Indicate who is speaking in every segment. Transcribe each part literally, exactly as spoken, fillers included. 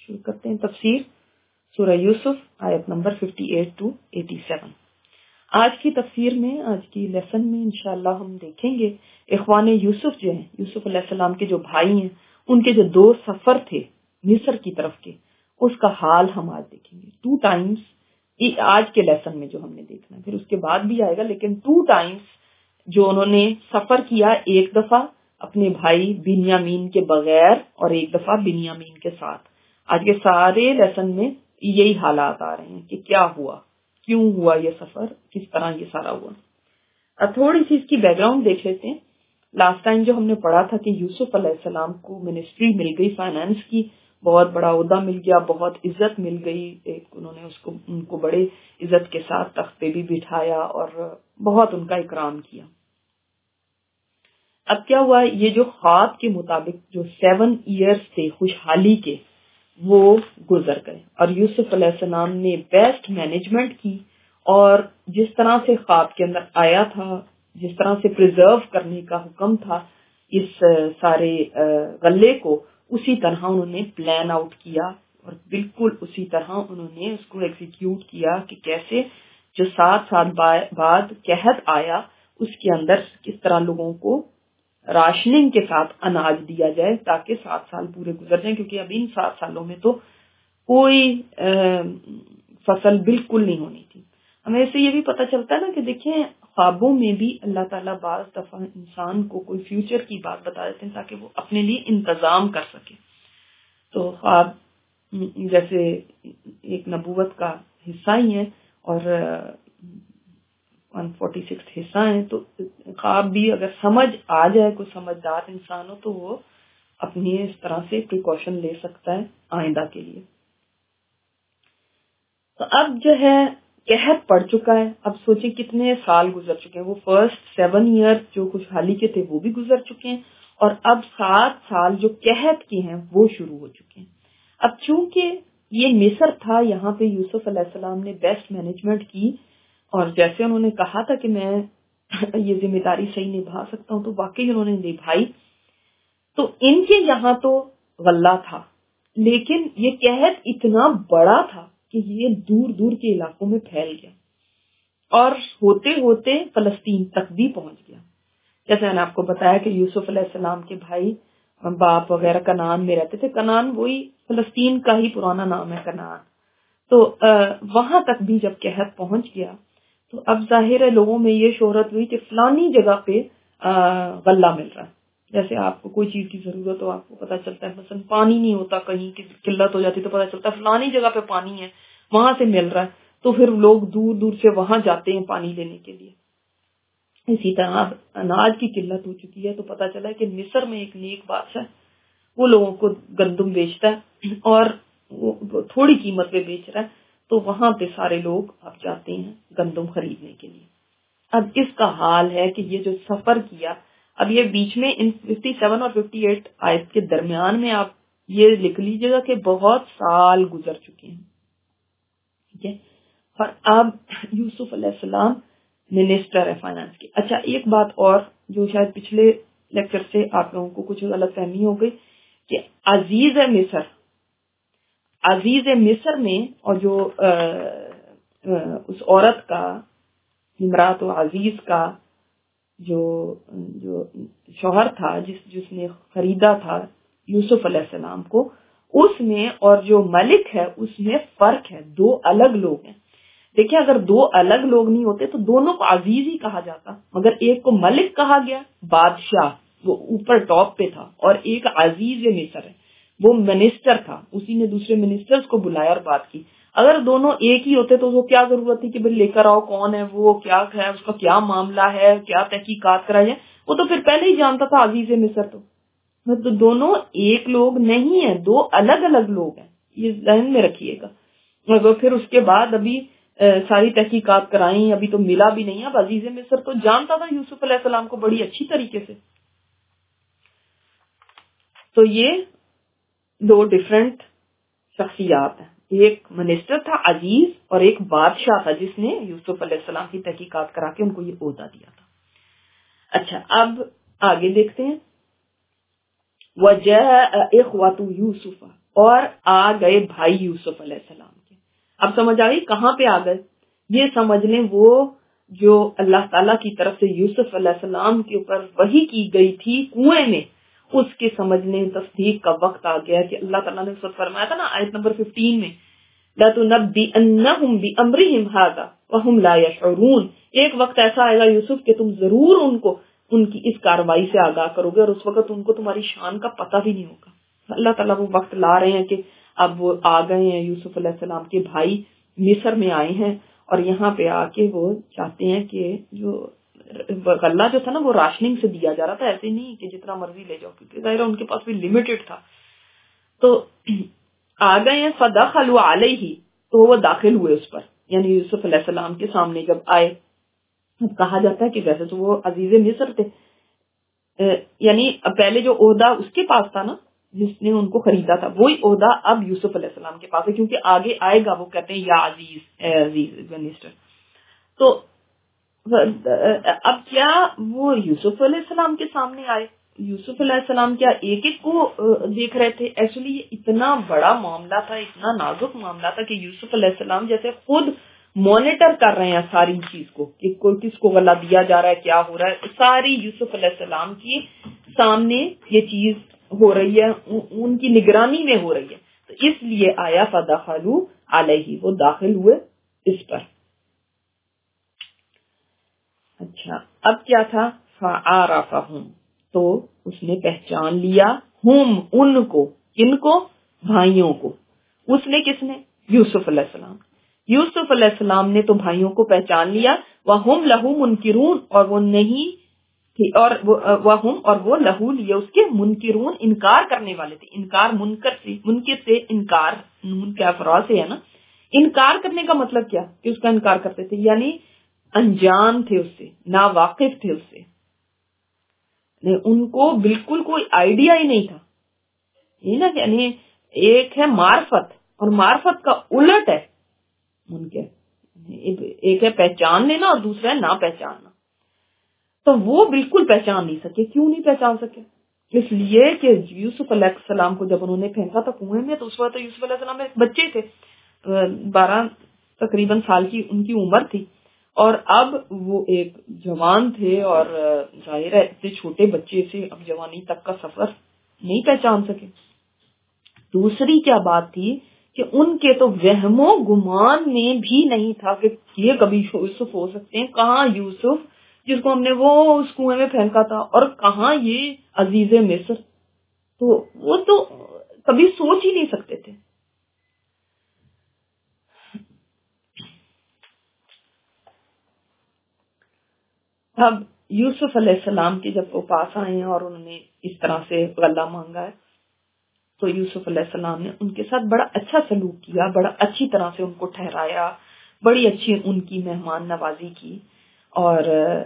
Speaker 1: شروع کرتے ہیں تفسیر سورہ یوسف آیت نمبر اٹھاون ٹو ستاسی۔ آج کی تفسیر میں، آج کی لیسن میں انشاءاللہ ہم دیکھیں گے اخوان یوسف جو ہیں، یوسف علیہ السلام کے جو بھائی ہیں، ان کے جو دو سفر تھے مصر کی طرف کے، اس کا حال ہم آج دیکھیں گے ٹو ٹائمز آج کے لیسن میں جو ہم نے دیکھنا ہے، پھر اس کے بعد بھی آئے گا، لیکن ٹو ٹائمز جو انہوں نے سفر کیا، ایک دفعہ اپنے بھائی بنیامین کے بغیر اور ایک دفعہ بنیامین کے ساتھ۔ آج کے سارے لیسن میں یہی حالات آ رہے ہیں کہ کیا ہوا، کیوں ہوا یہ سفر، کس طرح یہ سارا ہوا۔ اب تھوڑی سی اس کی بیک گراؤنڈ دیکھ لیتے ہیں۔ لاسٹ ٹائم جو ہم نے پڑھا تھا کہ یوسف علیہ السلام کو منسٹری مل گئی، فائنانس کی بہت بڑا عہدہ مل گیا، بہت عزت مل گئی، ایک انہوں نے اس کو ان کو بڑے عزت کے ساتھ تخت پہ بھی بٹھایا اور بہت ان کا اکرام کیا۔ اب کیا ہوا، یہ جو خواب کے مطابق جو سیون ایئرز تھے خوشحالی کے، وہ گزر گئے، اور یوسف علیہ السلام نے بیسٹ مینجمنٹ کی، اور جس طرح سے خواب کے اندر آیا تھا، جس طرح سے پریزرو کرنے کا حکم تھا اس سارے غلے کو، اسی طرح انہوں نے پلان آؤٹ کیا، اور بالکل اسی طرح انہوں نے اس کو ایگزیکیوٹ کیا کہ کیسے جو سات سال بعد قحط آیا اس کے اندر کس طرح لوگوں کو راشننگ کے ساتھ اناج دیا جائے تاکہ سات سال پورے گزر جائیں، کیونکہ اب ان سات سالوں میں تو کوئی فصل بالکل نہیں ہونی تھی۔ ہمیں اس سے یہ بھی پتہ چلتا ہے نا کہ دیکھیں خوابوں میں بھی اللہ تعالیٰ بعض دفعہ انسان کو کوئی فیوچر کی بات بتا دیتے ہیں تاکہ وہ اپنے لیے انتظام کر سکے۔ تو خواب جیسے ایک نبوت کا حصہ ہی ہے اور ایک سو چھیالیس حصہ ہیں، تو خواب بھی اگر سمجھ آ جائے، کوئی سمجھدار انسان ہو تو وہ اپنی اس طرح سے پریکاشن لے سکتا ہے آئندہ کے لیے۔ تو اب جو ہے قحط پڑ چکا ہے، اب سوچیں کتنے سال گزر چکے ہیں، وہ فرسٹ سیون ایئر جو خوشحالی کے تھے وہ بھی گزر چکے ہیں، اور اب سات سال جو قحط کے ہیں وہ شروع ہو چکے ہیں۔ اب چونکہ یہ مصر تھا، یہاں پہ یوسف علیہ السلام نے بیسٹ مینجمنٹ کی، اور جیسے انہوں نے کہا تھا کہ میں یہ ذمہ داری صحیح نبھا سکتا ہوں، تو واقعی انہوں نے نبھائی۔ تو ان کے یہاں تو غلہ تھا، لیکن یہ قحط اتنا بڑا تھا کہ یہ دور دور کے علاقوں میں پھیل گیا، اور ہوتے ہوتے فلسطین تک بھی پہنچ گیا۔ جیسے میں نے آپ کو بتایا کہ یوسف علیہ السلام کے بھائی باپ وغیرہ کنعان میں رہتے تھے، کنعان وہی فلسطین کا ہی پرانا نام ہے کنعان۔ تو وہاں تک بھی جب قحط پہنچ گیا تو اب ظاہر ہے لوگوں میں یہ شہرت ہوئی کہ فلانی جگہ پہ غلہ مل رہا ہے۔ جیسے آپ کو کوئی چیز کی ضرورت ہو، آپ کو پتا چلتا ہے مثلا پانی نہیں ہوتا، کہیں کی قلت ہو جاتی تو پتا چلتا ہے فلانی جگہ پہ پانی ہے، وہاں سے مل رہا ہے، تو پھر لوگ دور دور سے وہاں جاتے ہیں پانی لینے کے لیے۔ اسی طرح اب اناج کی قلت ہو چکی ہے تو پتا چلا ہے کہ مصر میں ایک نیک بادشاہ وہ لوگوں کو گندم بیچتا ہے اور تھوڑی قیمت پہ بیچ رہا ہے، تو وہاں پہ سارے لوگ اب جاتے ہیں گندم خریدنے کے لیے۔ اب اس کا حال ہے کہ یہ جو سفر کیا، اب یہ بیچ میں ان سیون اور اٹھاون آیت کے درمیان میں آپ یہ لکھ لیجیے گا کہ بہت سال گزر چکے ہیں، ٹھیک ہے۔ اور اب یوسف علیہ السلام منسٹر ہے فائنانس کے۔ اچھا ایک بات اور جو شاید پچھلے لیکچر سے آپ لوگوں کو کچھ غلط فہمی ہو گئی کہ عزیز مصر، عزیز مصر میں اور جو آ, آ, اس عورت کا امراۃ عزیز کا جو جو شوہر تھا، جس جس نے خریدا تھا یوسف علیہ السلام کو، اس میں اور جو ملک ہے اس میں فرق ہے، دو الگ لوگ ہیں۔ دیکھیں اگر دو الگ لوگ نہیں ہوتے تو دونوں کو عزیز ہی کہا جاتا، مگر ایک کو ملک کہا گیا، بادشاہ وہ اوپر ٹاپ پہ تھا، اور ایک عزیز مصر ہے وہ منسٹر تھا، اسی نے دوسرے منسٹرز کو بلایا اور بات کی۔ اگر دونوں ایک ہی ہوتے تو وہ کیا ضرورت تھی کہ بھئی لے کر آؤ کون ہے وہ، کیا ہے اس کا کیا معاملہ ہے، کیا تحقیقات کرائی ہے، وہ تو پھر پہلے ہی جانتا تھا عزیز مصر تو۔ مطلب دونوں ایک لوگ نہیں ہیں، دو الگ الگ لوگ ہیں، یہ ذہن میں رکھیے گا۔ مگر پھر اس کے بعد ابھی ساری تحقیقات کرائیں، ابھی تو ملا بھی نہیں۔ اب عزیز مصر تو جانتا تھا یوسف علیہ السلام کو بڑی اچھی طریقے سے۔ تو یہ دو ڈیفرنٹ شخصیات ہیں، ایک منسٹر تھا عزیز اور ایک بادشاہ تھا جس نے یوسف علیہ السلام کی تحقیقات کرا کے ان کو یہ عہدہ دیا تھا۔ اچھا اب آگے دیکھتے ہیں۔ وَجَاءَ إِخْوَةُ يُوسُفَ، اور آ گئے بھائی یوسف علیہ السلام کے. اب سمجھ آئی کہاں پہ آ گئے؟ یہ سمجھ لیں وہ جو اللہ تعالیٰ کی طرف سے یوسف علیہ السلام کے اوپر وحی کی گئی تھی کنویں میں، اس کے سمجھنے تصدیق کا وقت آ گیا کہ اللہ تعالیٰ نے اس وقت فرمایا تھا نا آیت نمبر ففٹین میں، لَتُنَبِّئَنَّهُمْ بِأَمْرِهِمْ هَذَا وَهُمْ لَا يَشْعُرُونَ. ایک وقت ایسا آئے گا یوسف کہ تم ضرور ان کو ان کی اس کاروائی سے آگاہ کرو گے اور اس وقت ان کو تمہاری شان کا پتہ بھی نہیں ہوگا. اللہ تعالیٰ وہ وقت لا رہے ہیں کہ اب وہ آ گئے ہیں، یوسف علیہ السلام کے بھائی مصر میں آئے ہیں اور یہاں پہ آ کے وہ چاہتے ہیں کہ جو غلہ جو تھا نا وہ راشننگ سے دیا جا رہا تھا، ایسے نہیں کہ جتنا مرضی لے جاؤ، کیونکہ ظاہر ان کے پاس بھی لمیٹڈ تھا. تو آ گئے ہیں فدخلوا علیہ، تو وہ داخل ہوئے اس پر، یعنی یوسف علیہ السلام کے سامنے جب آئے. کہا جاتا ہے کہ ویسے تو وہ عزیز مصر تھے، یعنی پہلے جو عہدہ اس کے پاس تھا نا جس نے ان کو خریدا تھا، وہی عہدہ اب یوسف علیہ السلام کے پاس ہے، کیونکہ آگے آئے گا وہ کہتے ہیں یا عزیز اے عزیز منسٹر. تو اب کیا وہ یوسف علیہ السلام کے سامنے آئے؟ یوسف علیہ السلام کیا ایک ایک کو دیکھ رہے تھے؟ ایکچولی یہ اتنا بڑا معاملہ تھا، اتنا نازک معاملہ تھا کہ یوسف علیہ السلام جیسے خود مانیٹر کر رہے ہیں ساری چیز کو کہ کوئی کس کو غلہ دیا جا رہا ہے، کیا ہو رہا ہے، ساری یوسف علیہ السلام کی سامنے یہ چیز ہو رہی ہے، ان کی نگرانی میں ہو رہی ہے. تو اس لیے آیا فدخلوا علیہ، وہ داخل ہوئے اس پر. اچھا اب کیا تھا؟ فعرفہم، تو اس نے پہچان لیا، ہم ان کو، کن کو؟ بھائیوں کو. اس نے کس نے؟ یوسف علیہ السلام. یوسف علیہ السلام نے تو بھائیوں کو پہچان لیا. وَهُمْ لَهُ مُنْكِرُونَ، اور وہ نہیں تھی، اور وَهُمْ، اور وہ لہو لیے اس کے، منکرون، انکار کرنے والے تھے. انکار منکر سے، منکر سے انکار، نون کے افراد سے ہے نا. انکار کرنے کا مطلب کیا؟ کہ اس کا انکار کرتے تھے، یعنی انجان تھے اس سے، نا واقف تھے اس سے، ان کو بالکل کوئی آئیڈیا ہی نہیں تھا. یہ نا یعنی ایک ہے معرفت اور معرفت کا الٹ ہے منکر. ایک ہے پہچان لینا اور دوسرا ہے نہ پہچاننا. تو وہ بالکل پہچان نہیں سکے. کیوں نہیں پہچان سکے؟ اس لیے کہ یوسف علیہ السلام کو جب انہوں نے پھینکا تھا کنویں میں، تو اس وقت یوسف علیہ السلام ایک بچے تھے، بارہ تقریباً سال کی ان کی عمر تھی، اور اب وہ ایک جوان تھے، اور ظاہر ہے اتنے چھوٹے بچے سے اب جوانی تک کا سفر نہیں پہچان سکے. دوسری کیا بات تھی کہ ان کے تو وہم و گمان میں بھی نہیں تھا کہ یہ کبھی یوسف ہو سکتے ہیں. کہاں یوسف جس کو ہم نے وہ اس کنویں میں پھینکا تھا، اور کہاں یہ عزیز مصر. تو وہ تو کبھی سوچ ہی نہیں سکتے تھے. اب یوسف علیہ السلام کے جب وہ پاس آئے ہیں اور انہوں نے اس طرح سے غلہ مانگا ہے، تو یوسف علیہ السلام نے ان کے ساتھ بڑا اچھا سلوک کیا، بڑا اچھی طرح سے ان کو ٹھہرایا، بڑی اچھی ان کی مہمان نوازی کی. اور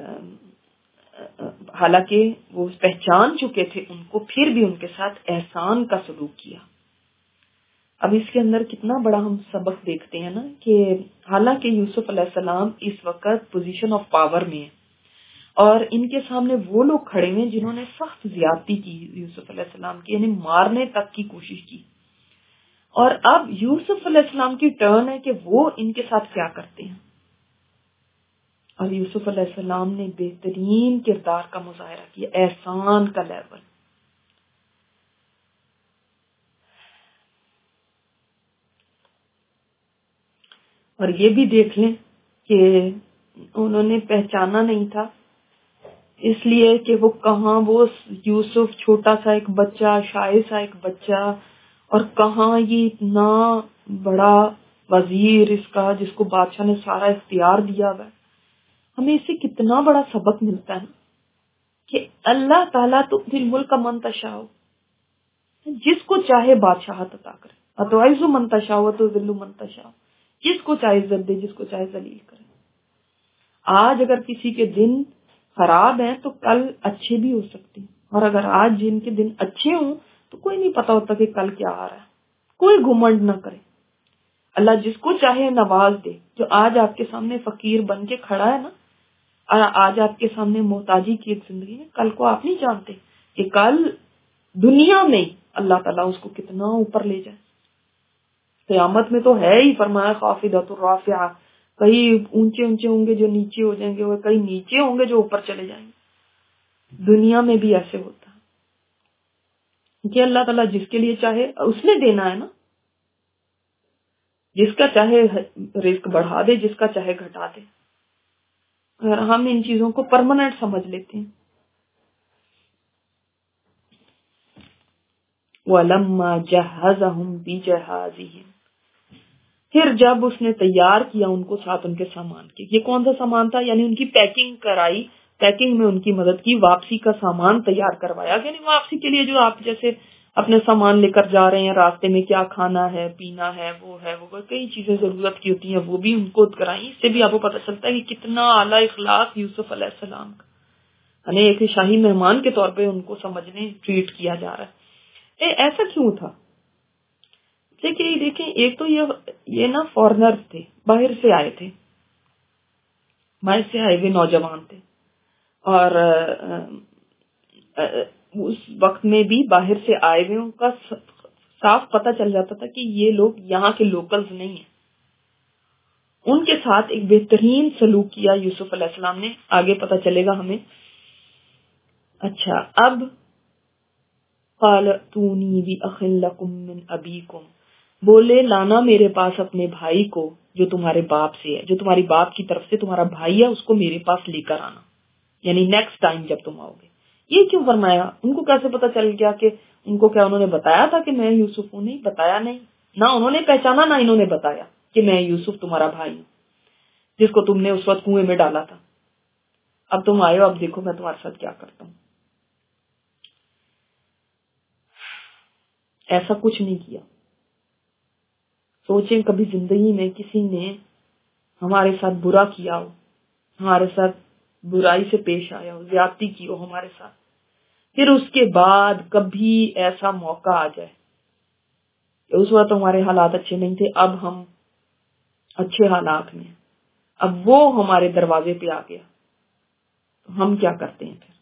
Speaker 1: حالانکہ وہ پہچان چکے تھے ان کو، پھر بھی ان کے ساتھ احسان کا سلوک کیا. اب اس کے اندر کتنا بڑا ہم سبق دیکھتے ہیں نا، کہ حالانکہ یوسف علیہ السلام اس وقت پوزیشن آف پاور میں ہے، اور ان کے سامنے وہ لوگ کھڑے ہیں جنہوں نے سخت زیادتی کی یوسف علیہ السلام کی، یعنی مارنے تک کی کوشش کی. اور اب یوسف علیہ السلام کی ٹرن ہے کہ وہ ان کے ساتھ کیا کرتے ہیں. اور یوسف علیہ السلام نے بہترین کردار کا مظاہرہ کیا، احسان کا لیول. اور یہ بھی دیکھ لیں کہ انہوں نے پہچانا نہیں تھا، اس لیے کہ وہ کہاں، وہ یوسف چھوٹا سا ایک بچہ، شائع سا ایک بچہ، اور کہاں یہ اتنا بڑا وزیر اس کا، جس کو بادشاہ نے سارا اختیار دیا ہوا ہے. ہمیں اس سے کتنا بڑا سبق ملتا ہے کہ اللہ تعالیٰ تو دل ملک کا منتشا، جس کو چاہے بادشاہت عطا کرے، اتوائز منتشا ہو تو ذل منتشا، جس کو چاہے عزت دے، جس کو چاہے ذلیل کرے. آج اگر کسی کے دن خراب ہیں تو کل اچھے بھی ہو سکتے ہیں، اور اگر آج جن کے دن اچھے ہوں تو کوئی نہیں پتا ہوتا کہ کل کیا آ رہا ہے. کوئی گھمنڈ نہ کرے، اللہ جس کو چاہے نواز دے. جو آج آپ کے سامنے فقیر بن کے کھڑا ہے نا، آج آپ کے سامنے محتاجی کی ایک زندگی میں، کل کو آپ نہیں جانتے کہ کل دنیا میں اللہ تعالیٰ اس کو کتنا اوپر لے جائے. قیامت میں تو ہے ہی فرمایا خافضۃ الرافعہ، کئی اونچے اونچے ہوں گے جو نیچے ہو جائیں گے اور کئی نیچے ہوں گے جو اوپر چلے جائیں گے. دنیا میں بھی ایسے ہوتا ہے کہ اللہ تعالیٰ جس کے لیے چاہے اس نے دینا ہے نا، جس کا چاہے رزق بڑھا دے، جس کا چاہے گھٹا دے. اگر ہم ان چیزوں کو پرماننٹ سمجھ لیتے ہیں. وَلَمَّا جَهَّزَهُمْ بِجَهَازِهِمْ، پھر جب اس نے تیار کیا ان کو ساتھ ان کے سامان کے. یہ کون سا سامان تھا؟ یعنی ان کی پیکنگ کرائی، پیکنگ میں ان کی مدد کی، واپسی کا سامان تیار کروایا. یعنی واپسی کے لیے جو آپ جیسے اپنے سامان لے کر جا رہے ہیں، راستے میں کیا کھانا ہے، پینا ہے، وہ ہے وہ کئی چیزیں ضرورت کی ہوتی ہیں، وہ بھی ان کو کرائی. اس سے بھی آپ کو پتہ چلتا ہے کہ کتنا اعلیٰ اخلاق یوسف علیہ السلام کا، یعنی ایک شاہی مہمان کے طور پہ ان کو سمجھنے ٹریٹ کیا جا رہا ہے. اے ایسا کیوں تھا؟ دیکھیں دیکھیں ایک تو یہ یہ نا فارنر تھے، باہر سے آئے تھے، باہر سے آئے ہوئے نوجوان تھے، اور اس وقت میں بھی باہر سے آئے ہوئے ان کا صاف پتہ چل جاتا تھا کہ یہ لوگ یہاں کے لوکلز نہیں ہیں. ان کے ساتھ ایک بہترین سلوک کیا یوسف علیہ السلام نے، آگے پتہ چلے گا ہمیں. اچھا، اب قال اتونی بأخ لکم من ابیکم، بولے لانا میرے پاس اپنے بھائی کو جو تمہارے باپ سے ہے، جو تمہاری باپ کی طرف سے تمہارا بھائی ہے، اس کو میرے پاس لے کر آنا، یعنی نیکسٹ ٹائم جب تم آؤ گے. یہ کیوں فرمایا؟ ان کو کیسے پتا چل گیا کہ ان کو کیا انہوں نے بتایا تھا کہ میں یوسف ہوں؟ نہیں بتایا، نہیں، نہ انہوں نے پہچانا نہ انہوں نے بتایا کہ میں یوسف تمہارا بھائی ہوں جس کو تم نے اس وقت کنویں میں ڈالا تھا. اب تم آئے ہو، اب دیکھو میں تمہارے ساتھ کیا کرتا ہوں. ایسا کچھ نہیں کیا. سوچیں کبھی زندگی میں کسی نے ہمارے ساتھ برا کیا ہو، ہمارے ساتھ برائی سے پیش آیا ہو، زیادتی کی ہو ہمارے ساتھ، پھر اس کے بعد کبھی ایسا موقع آ جائے کہ اس وقت ہمارے حالات اچھے نہیں تھے، اب ہم اچھے حالات میں، اب وہ ہمارے دروازے پہ آ گیا، تو ہم کیا کرتے ہیں پھر؟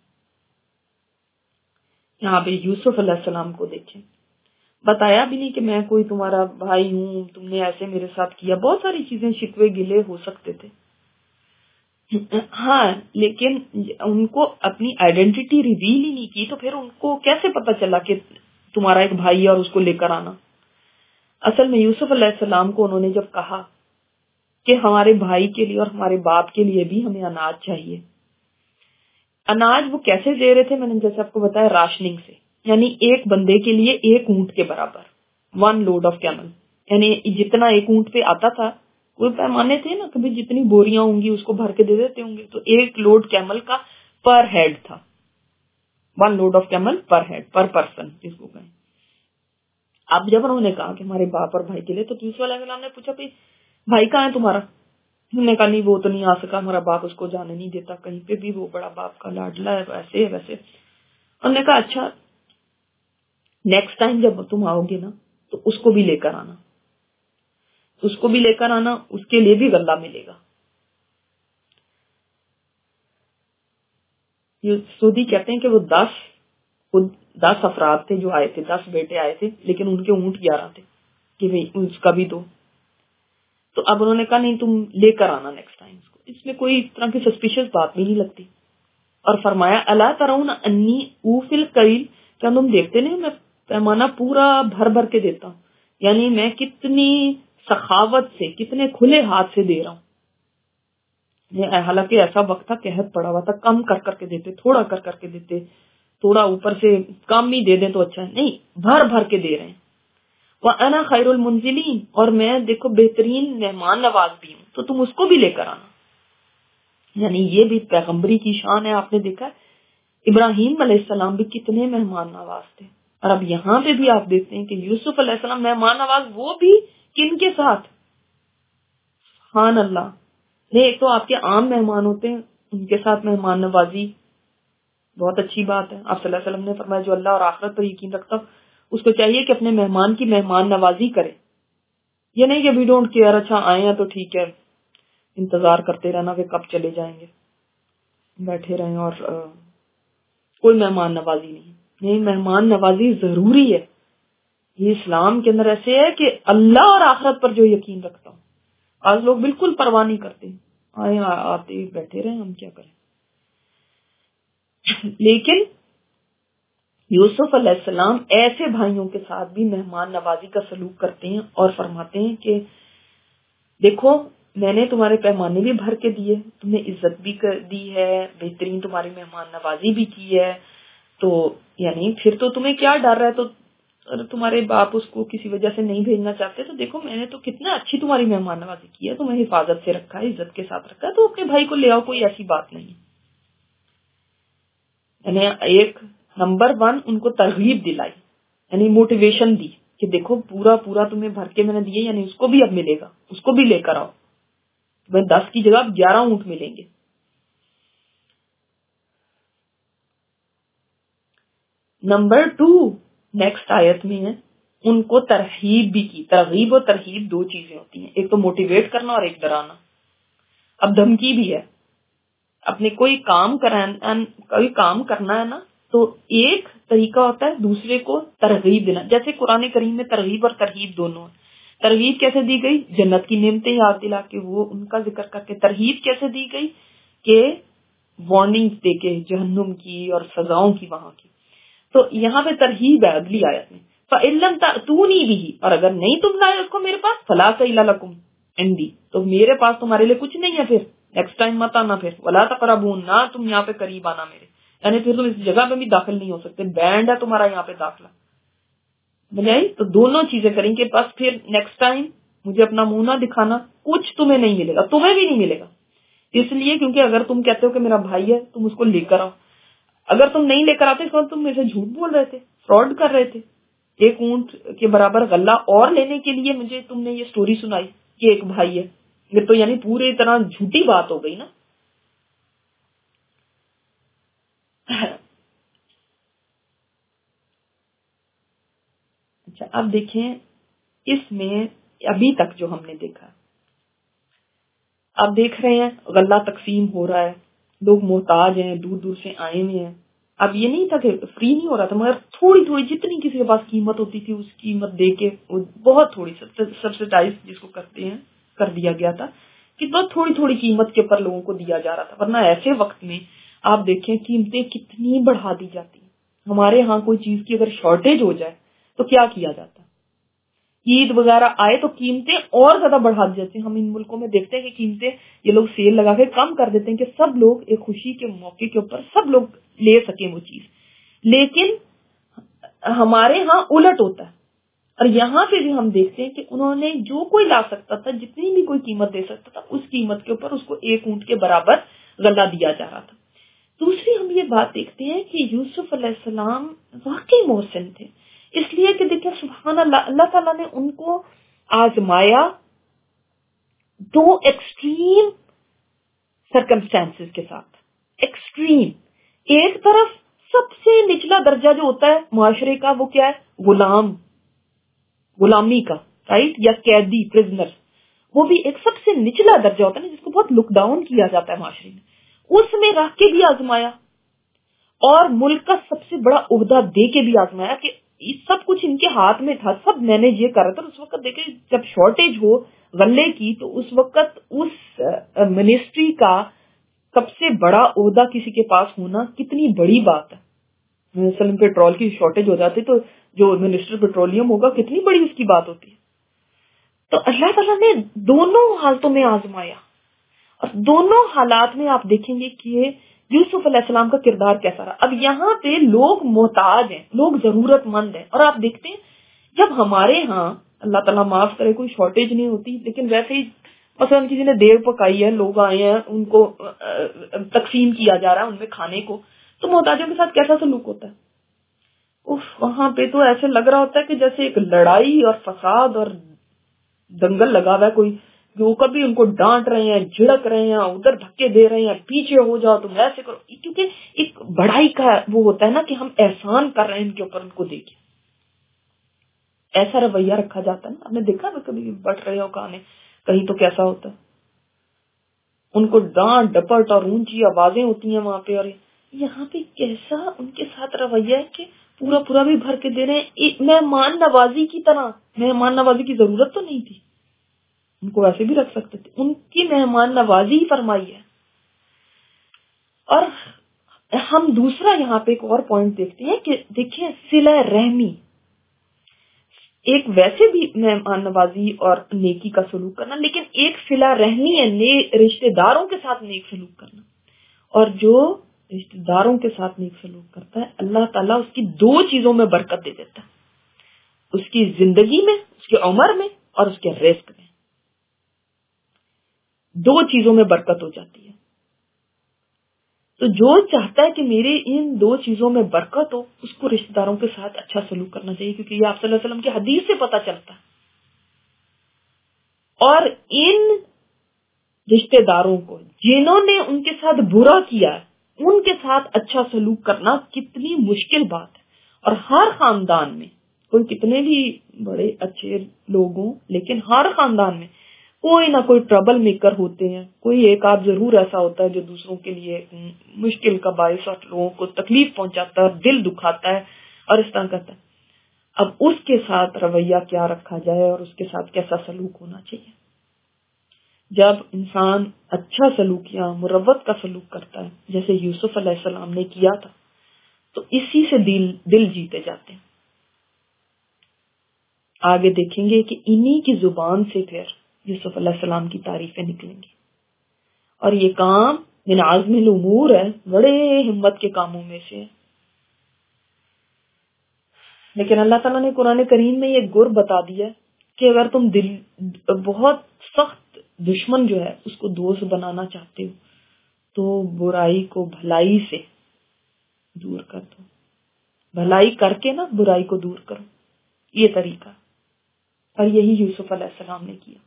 Speaker 1: یہاں پہ یوسف علیہ السلام کو دیکھیں، بتایا بھی نہیں کہ میں کوئی تمہارا بھائی ہوں، تم نے ایسے میرے ساتھ کیا. بہت ساری چیزیں شکوے گلے ہو سکتے تھے، ہاں، لیکن ان کو اپنی آئیڈینٹی ریویل ہی نہیں کی، تو پھر ان کو کیسے پتا چلا کہ تمہارا ایک بھائی ہے اور اس کو لے کر آنا؟ اصل میں یوسف علیہ السلام کو انہوں نے جب کہا کہ ہمارے بھائی کے لیے اور ہمارے باپ کے لیے بھی ہمیں اناج چاہیے، اناج وہ کیسے دے رہے تھے؟ میں نے جیسے آپ کو بتایا راشننگ سے، یعنی ایک بندے کے لیے ایک اونٹ کے برابر، ون لوڈ آف کیمل، یعنی جتنا ایک اونٹ پہ آتا تھا، وہ پیمانے تھے نا، کبھی جتنی بوریاں ہوں گی اس کو بھر کے دے دیتے ہوں گے، تو ایک لوڈ کیمل کا پر ہیڈ تھا، one load of camel per head, per person جس کو کہیں. اب جب انہوں نے کہا کہ ہمارے باپ اور بھائی کے لیے، تو یوسف علیہ السلام نے پوچھا بھائی بھائی کہاں ہے تمہارا؟ انہوں نے کہا نہیں وہ تو نہیں آ سکا، ہمارا باپ اس کو جانے نہیں دیتا کہیں پہ بھی، وہ بڑا باپ کا لاڈلا ہے، ویسے ویسے. انہوں نے کہا اچھا نیکسٹ ٹائم جب تم آؤ گے نا تو اس کو بھی لے کر آنا، اس کو بھی لے کر آنا، اس کے لیے بھی غلہ ملے گا. سودی کہتے ہیں کہ وہ دس دس افراد تھے جو آئے تھے، دس بیٹے آئے تھے، لیکن ان کے اونٹ گیارہ تھے کہ اس کا بھی دو. تو اب انہوں نے کہا نہیں تم لے کر آنا نیکسٹ ٹائم اس کو. اس میں کوئی طرح کی سسپیشس بات بھی نہیں لگتی. اور فرمایا الا ترون انی اوفی الکیل، کیا تم دیکھتے نہیں میں پیمانہ پورا بھر بھر کے دیتا ہوں، یعنی میں کتنی سخاوت سے، کتنے کھلے ہاتھ سے دے رہا ہوں. حالانکہ ایسا وقت تھا قحط پڑا ہوا تھا، کم کر کر کے دیتے، تھوڑا کر کر کے دیتے، تھوڑا اوپر سے کم ہی دے دیں تو اچھا ہے، نہیں بھر بھر کے دے رہے ہیں. وَأَنَا خَيْرُ الْمُنزِلِينَ، اور میں دیکھو بہترین مہمان نواز بھی ہوں، تو تم اس کو بھی لے کر آنا. یعنی یہ بھی پیغمبری کی شان ہے. آپ نے دیکھا ابراہیم علیہ السلام بھی کتنے مہمان نواز تھے، اور اب یہاں پہ بھی آپ دیکھتے ہیں کہ یوسف علیہ السلام مہمان نواز، وہ بھی کن کے ساتھ؟ سبحان اللہ. نہیں، ایک تو آپ کے عام مہمان ہوتے ہیں، ان کے ساتھ مہمان نوازی بہت اچھی بات ہے. آپ صلی اللہ علیہ وسلم نے فرمایا جو اللہ اور آخرت پر یقین رکھتا اس کو چاہیے کہ اپنے مہمان کی مہمان نوازی کرے. یہ نہیں کہ وی ڈونٹ کیئر، اچھا آئے ہیں تو ٹھیک ہے، انتظار کرتے رہنا کہ کب چلے جائیں گے، بیٹھے رہیں اور آ, کوئی مہمان نوازی نہیں. نہیں، مہمان نوازی ضروری ہے. یہ اسلام کے اندر ایسے ہے کہ اللہ اور آخرت پر جو یقین رکھتا ہوں. آج لوگ بالکل پرواہ نہیں کرتے, آئے آتے بیٹھے رہے, ہم کیا کریں. لیکن یوسف علیہ السلام ایسے بھائیوں کے ساتھ بھی مہمان نوازی کا سلوک کرتے ہیں اور فرماتے ہیں کہ دیکھو میں نے تمہارے پیمانے بھی بھر کے دیے, تمہیں عزت بھی دی ہے, بہترین تمہاری مہمان نوازی بھی کی ہے, تو یعنی پھر تو تمہیں کیا ڈر رہا ہے, تو تمہارے باپ اس کو کسی وجہ سے نہیں بھیجنا چاہتے, تو دیکھو میں نے تو کتنا اچھی تمہاری مہمان نوازی کی ہے, تمہیں حفاظت سے رکھا ہے, عزت کے ساتھ رکھا ہے, تو اپنے بھائی کو لے آؤ, کوئی ایسی بات نہیں. یعنی ایک نمبر ون ان کو ترغیب دلائی, یعنی موٹیویشن دی کہ دیکھو پورا پورا تمہیں بھر کے میں نے دیے, یعنی اس کو بھی اب ملے گا, اس کو بھی لے کر آؤ, تمہیں دس کی جگہ گیارہ اونٹ ملیں گے. نمبر ٹو نیکسٹ آیت میں ہے, ان کو ترغیب بھی کی. ترغیب اور ترغیب دو چیزیں ہوتی ہیں, ایک تو موٹیویٹ کرنا اور ایک ڈرانا. اب دھمکی بھی ہے, اپنے کوئی کام کرنا کوئی کام کرنا ہے نا, تو ایک طریقہ ہوتا ہے دوسرے کو ترغیب دینا. جیسے قرآن کریم میں ترغیب اور ترغیب دونوں ہیں. ترغیب کیسے دی گئی؟ جنت کی نعمتیں یاد دلا کے وہ ان کا ذکر کر کے. ترغیب کیسے دی گئی؟ کہ وارننگ دے کے جہنم کی اور سزاؤں کی وہاں کی. تو یہاں پہ ترغیب ہے اگلی آیت میں, فَإِن تَأْتُونِي بِهِ, اور اگر نہیں تم لائے اس کو میرے پاس, فَلَا كَيْلَ لَكُمْ عِندِي, تو میرے پاس تمہارے لیے کچھ نہیں ہے, پھر نیکسٹ ٹائم مت آنا, پھر وَلَا تَقْرَبُونَ, نہ تم یہاں پہ قریب آنا میرے, یعنی پھر تم اس جگہ پہ بھی داخل نہیں ہو سکتے, بینڈ ہے تمہارا یہاں پہ داخلہ. بجائی تو دونوں چیزیں کریں کہ بس پھر نیکسٹ ٹائم مجھے اپنا منہ نہ دکھانا, کچھ تمہیں نہیں ملے گا, تمہیں بھی نہیں ملے گا. اس لیے کیونکہ اگر تم کہتے ہو کہ میرا بھائی ہے, تم اس کو لے کر آؤ. اگر تم نہیں لے کر آتے اس کو تم میرے سے جھوٹ بول رہے تھے, فراڈ کر رہے تھے. ایک اونٹ کے برابر غلہ اور لینے کے لیے مجھے تم نے یہ سٹوری سنائی کہ ایک بھائی ہے, یہ تو یعنی پوری طرح جھوٹی بات ہو گئی نا. اچھا اب دیکھیں اس میں ابھی تک جو ہم نے دیکھا, آپ دیکھ رہے ہیں غلہ تقسیم ہو رہا ہے, لوگ محتاج ہیں, دور دور سے آئے ہوئے ہیں. اب یہ نہیں تھا کہ فری نہیں ہو رہا تھا, مگر تھوڑی تھوڑی جتنی کسی کے پاس قیمت ہوتی تھی اس قیمت دے کے بہت تھوڑی سبسڈائز جس کو کرتے ہیں کر دیا گیا تھا, کہ بہت تھوڑی تھوڑی قیمت کے اوپر لوگوں کو دیا جا رہا تھا. ورنہ ایسے وقت میں آپ دیکھیں قیمتیں کتنی بڑھا دی جاتی ہیں. ہمارے ہاں کوئی چیز کی اگر شارٹیج ہو جائے تو کیا کیا جاتا ہے, عید وغیرہ آئے تو قیمتیں اور زیادہ بڑھا دی جاتی ہیں. ہم ان ملکوں میں دیکھتے ہیں کہ قیمتیں یہ لوگ سیل لگا کے کم کر دیتے ہیں کہ سب لوگ ایک خوشی کے موقع کے اوپر سب لوگ لے سکیں وہ چیز. لیکن ہمارے ہاں الٹ ہوتا ہے, اور یہاں پہ بھی ہم دیکھتے ہیں کہ انہوں نے جو کوئی لا سکتا تھا, جتنی بھی کوئی قیمت دے سکتا تھا, اس قیمت کے اوپر اس کو ایک اونٹ کے برابر غلہ دیا جا رہا تھا. دوسری ہم یہ بات دیکھتے ہیں کہ یوسف علیہ السلام واقعی محسن تھے, اس لیے کہ دیکھیں سبحان اللہ, اللہ تعالیٰ نے ان کو آزمایا دو ایکسٹریم سرکمسٹانسز کے ساتھ. ایکسٹریم, ایک طرف سب سے نچلا درجہ جو ہوتا ہے معاشرے کا وہ کیا ہے, غلام, غلامی کا, رائٹ, یا قیدی, پرزنر. وہ بھی ایک سب سے نچلا درجہ ہوتا ہے جس کو بہت لک ڈاؤن کیا جاتا ہے معاشرے میں, اس میں رکھ کے بھی آزمایا, اور ملک کا سب سے بڑا عہدہ دے کے بھی آزمایا کہ سب کچھ ان کے ہاتھ میں تھا, سب مینج یہ کر رہا تھا. اس وقت دیکھیں جب شارٹیج ہو غلے کی تو اس وقت اس منسٹری کا سب سے بڑا عہدہ کسی کے پاس ہونا کتنی بڑی بات ہے. مثلا پیٹرول کی شارٹیج ہو جاتی تو جو منسٹر پیٹرولیم ہوگا کتنی بڑی اس کی بات ہوتی ہے. تو اللہ تعالیٰ نے دونوں حالتوں میں آزمایا, اور دونوں حالات میں آپ دیکھیں گے کہ یوسف علیہ السلام کا کردار کیسا رہا. اب یہاں پہ لوگ محتاج ہیں, لوگ ضرورت مند ہیں, اور آپ دیکھتے ہیں جب ہمارے ہاں اللہ تعالیٰ معاف کرے کوئی شارٹیج نہیں ہوتی, لیکن ویسے ہی مثلا کسی نے دیو پکائی ہے, لوگ آئے ہیں, ان کو تقسیم کیا جا رہا ہے ان میں کھانے کو, تو محتاجوں کے ساتھ کیسا سلوک ہوتا ہے؟ اف, وہاں پہ تو ایسے لگ رہا ہوتا ہے کہ جیسے ایک لڑائی اور فساد اور دنگل لگا ہوا ہے کوئی, جو کبھی ان کو ڈانٹ رہے ہیں, جھڑک رہے ہیں, ادھر دھکے دے رہے ہیں, پیچھے ہو جاؤ تم ایسے کرو, کیونکہ ایک بڑائی کا وہ ہوتا ہے نا کہ ہم احسان کر رہے ہیں ان کے اوپر, ان کو دیکھیں ایسا رویہ رکھا جاتا ہے نا. آپ نے دیکھا نا کبھی بٹ رہے ہو کھانے کہیں تو کیسا ہوتا ہے, ان کو ڈانٹ ڈپٹ اور اونچی آوازیں ہوتی ہیں وہاں پہ, اور یہاں پہ کیسا ان کے ساتھ رویہ ہے کہ پورا پورا بھی بھر کے دے رہے ہیں، مہمان نوازی کی طرح. مہمان نوازی کی ضرورت تو نہیں تھی، ان کو ویسے بھی رکھ سکتے تھے، ان کی مہمان نوازی ہی فرمائی ہے. اور ہم دوسرا یہاں پہ ایک اور پوائنٹ دیکھتے ہیں کہ دیکھیں صلہ رحمی، ایک ویسے بھی مہمان نوازی اور نیکی کا سلوک کرنا، لیکن ایک صلہ رحمی ہے رشتہ داروں کے ساتھ نیک سلوک کرنا. اور جو رشتہ داروں کے ساتھ نیک سلوک کرتا ہے اللہ تعالیٰ اس کی دو چیزوں میں برکت دے دیتا ہے، اس کی زندگی میں، اس کی عمر میں، اور اس کے رزق میں. دو چیزوں میں برکت ہو جاتی ہے. تو جو چاہتا ہے کہ میرے ان دو چیزوں میں برکت ہو، اس کو رشتہ داروں کے ساتھ اچھا سلوک کرنا چاہیے، کیونکہ یہ آپ صلی اللہ علیہ وسلم کی حدیث سے پتہ چلتا ہے. اور ان رشتہ داروں کو جنہوں نے ان کے ساتھ برا کیا، ان کے ساتھ اچھا سلوک کرنا کتنی مشکل بات ہے. اور ہر خاندان میں کوئی کتنے بھی بڑے اچھے لوگ ہوں، لیکن ہر خاندان میں کوئی نہ کوئی ٹربل میکر ہوتے ہیں، کوئی ایک آدھ ضرور ایسا ہوتا ہے جو دوسروں کے لیے مشکل کا باعث اور لوگوں کو تکلیف پہنچاتا ہے اور دل دکھاتا ہے اور اس طرح کرتا ہے. اب اس کے ساتھ رویہ کیا رکھا جائے اور اس کے ساتھ کیسا سلوک ہونا چاہیے. جب انسان اچھا سلوک یا مروت کا سلوک کرتا ہے جیسے یوسف علیہ السلام نے کیا تھا، تو اسی سے دل دل جیتے جاتے ہیں. آگے دیکھیں گے کہ انہی کی زبان سے پھر یوسف علیہ السلام کی تعریفیں نکلیں گی. اور یہ کام من عزم الامور ہے، بڑے ہمت کے کاموں میں سے ہے. لیکن اللہ تعالیٰ نے قرآن کریم میں یہ گر بتا دیا کہ اگر تم دل بہت سخت دشمن جو ہے اس کو دوست بنانا چاہتے ہو تو برائی کو بھلائی سے دور کر دو. بھلائی کر کے نا برائی کو دور کرو، یہ طریقہ. اور یہی یوسف علیہ السلام نے کیا.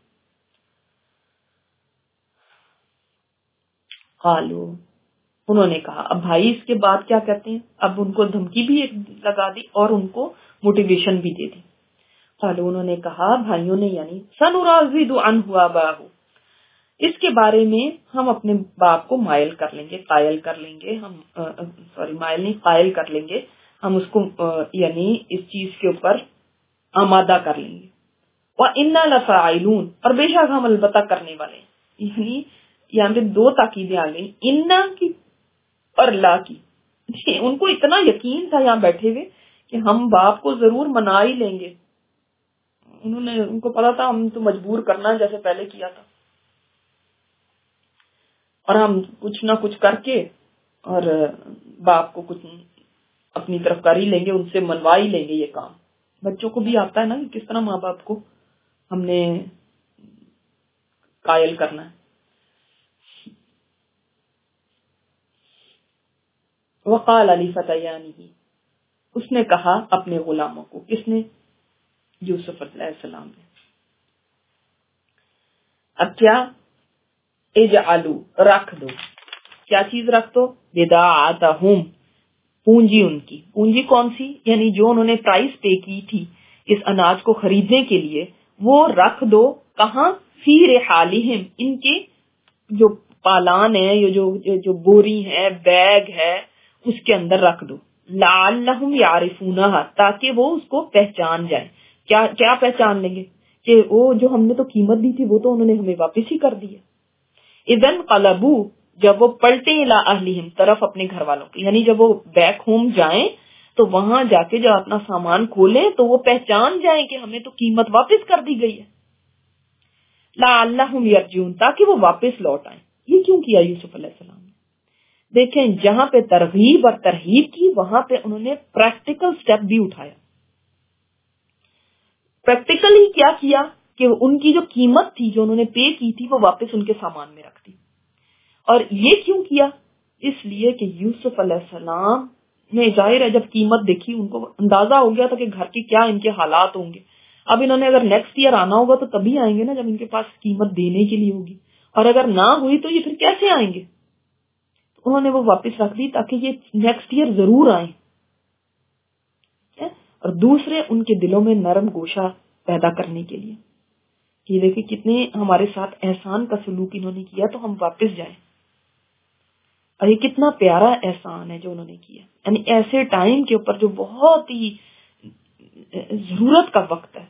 Speaker 1: قالو، انہوں نے کہا. اب بھائی اس کے بعد کیا کہتے ہیں؟ اب ان کو دھمکی بھی لگا دی اور ان کو موٹیویشن بھی دے دی. قالو، انہوں نے کہا بھائیوں نے، یعنی سنراود عنہ اباہ، اس کے بارے میں ہم اپنے باپ کو مائل کر لیں گے، قائل کر لیں گے. ہم سوری مائل نہیں قائل کر لیں گے، ہم اس کو یعنی اس چیز کے اوپر آمادہ کر لیں گے. وَإِنَّا لَفَاعِلُونَ، اور بے شک ہم البتہ کرنے والے ہیں. یعنی یہاں پہ دو تاکیدیں آ گئی، انا کی اور لا کی. ان کو اتنا یقین تھا یہاں بیٹھے ہوئے کہ ہم باپ کو ضرور منا ہی لیں گے. انہوں نے ان کو پتا تھا ہم تو مجبور کرنا جیسے پہلے کیا تھا، اور ہم کچھ نہ کچھ کر کے اور باپ کو کچھ اپنی طرف کر ہی لیں گے، ان سے منوا ہی لیں گے یہ کام. بچوں کو بھی آتا ہے نا کہ کس طرح ماں باپ کو ہم نے قائل کرنا ہے. وقال علی فتیانہ، اس نے کہا اپنے غلاموں کو. کس نے؟ یوسف علیہ السلام نے. اب کیا؟ اجعلو، رکھ دو. کیا چیز رکھ دو؟ بداعتہم، پونجی ان کی. پونجی کون سی؟ یعنی جو انہوں نے پرائس پے کی تھی اس اناج کو خریدنے کے لیے، وہ رکھ دو. کہاں؟ فی رحالہم، ان کے جو پالان ہے، یہ جو جو بوری ہے، بیگ ہے، اس کے اندر رکھ دو. لعلہم یعرفونہا، تاکہ وہ اس کو پہچان جائیں. کیا کیا پہچان لیں گے؟ کہ وہ جو ہم نے تو قیمت دی تھی وہ تو انہوں نے ہمیں واپس ہی کر دی ہے. اذن قلبو، جب وہ پلٹے الی اہلہم، طرف اپنے گھر والوں کے، یعنی جب وہ بیک ہوم جائیں تو وہاں جا کے جب اپنا سامان کھولیں تو وہ پہچان جائیں کہ ہمیں تو قیمت واپس کر دی گئی ہے. لعلہم یرجعون، تاکہ وہ واپس لوٹ آئیں. یہ کیوں کیا یوسف علیہ السلام نے؟ دیکھیں جہاں پہ ترغیب اور ترہیب کی، وہاں پہ انہوں نے پریکٹیکل سٹیپ بھی اٹھایا. پریکٹیکلی کیا کیا کہ ان کی جو قیمت تھی جو انہوں نے پے کی تھی وہ واپس ان کے سامان میں رکھ دی. اور یہ کیوں کیا؟ اس لیے کہ یوسف علیہ السلام نے ظاہر ہے جب قیمت دیکھی ان کو اندازہ ہو گیا تھا کہ گھر کی کیا ان کے حالات ہوں گے. اب انہوں نے اگر نیکسٹ ایئر آنا ہوگا تو تبھی آئیں گے نا جب ان کے پاس قیمت دینے کے لیے ہوگی، اور اگر نہ ہوئی تو یہ پھر کیسے آئیں گے؟ انہوں نے وہ واپس رکھ دی تاکہ یہ نیکسٹ ایئر ضرور آئیں. اور دوسرے ان کے دلوں میں نرم گوشہ پیدا کرنے کے لیے کہ دیکھیں کتنے ہمارے ساتھ احسان کا سلوک انہوں نے کیا تو ہم واپس جائیں. اور یہ کتنا پیارا احسان ہے جو انہوں نے کیا، یعنی ایسے ٹائم کے اوپر جو بہت ہی ضرورت کا وقت ہے.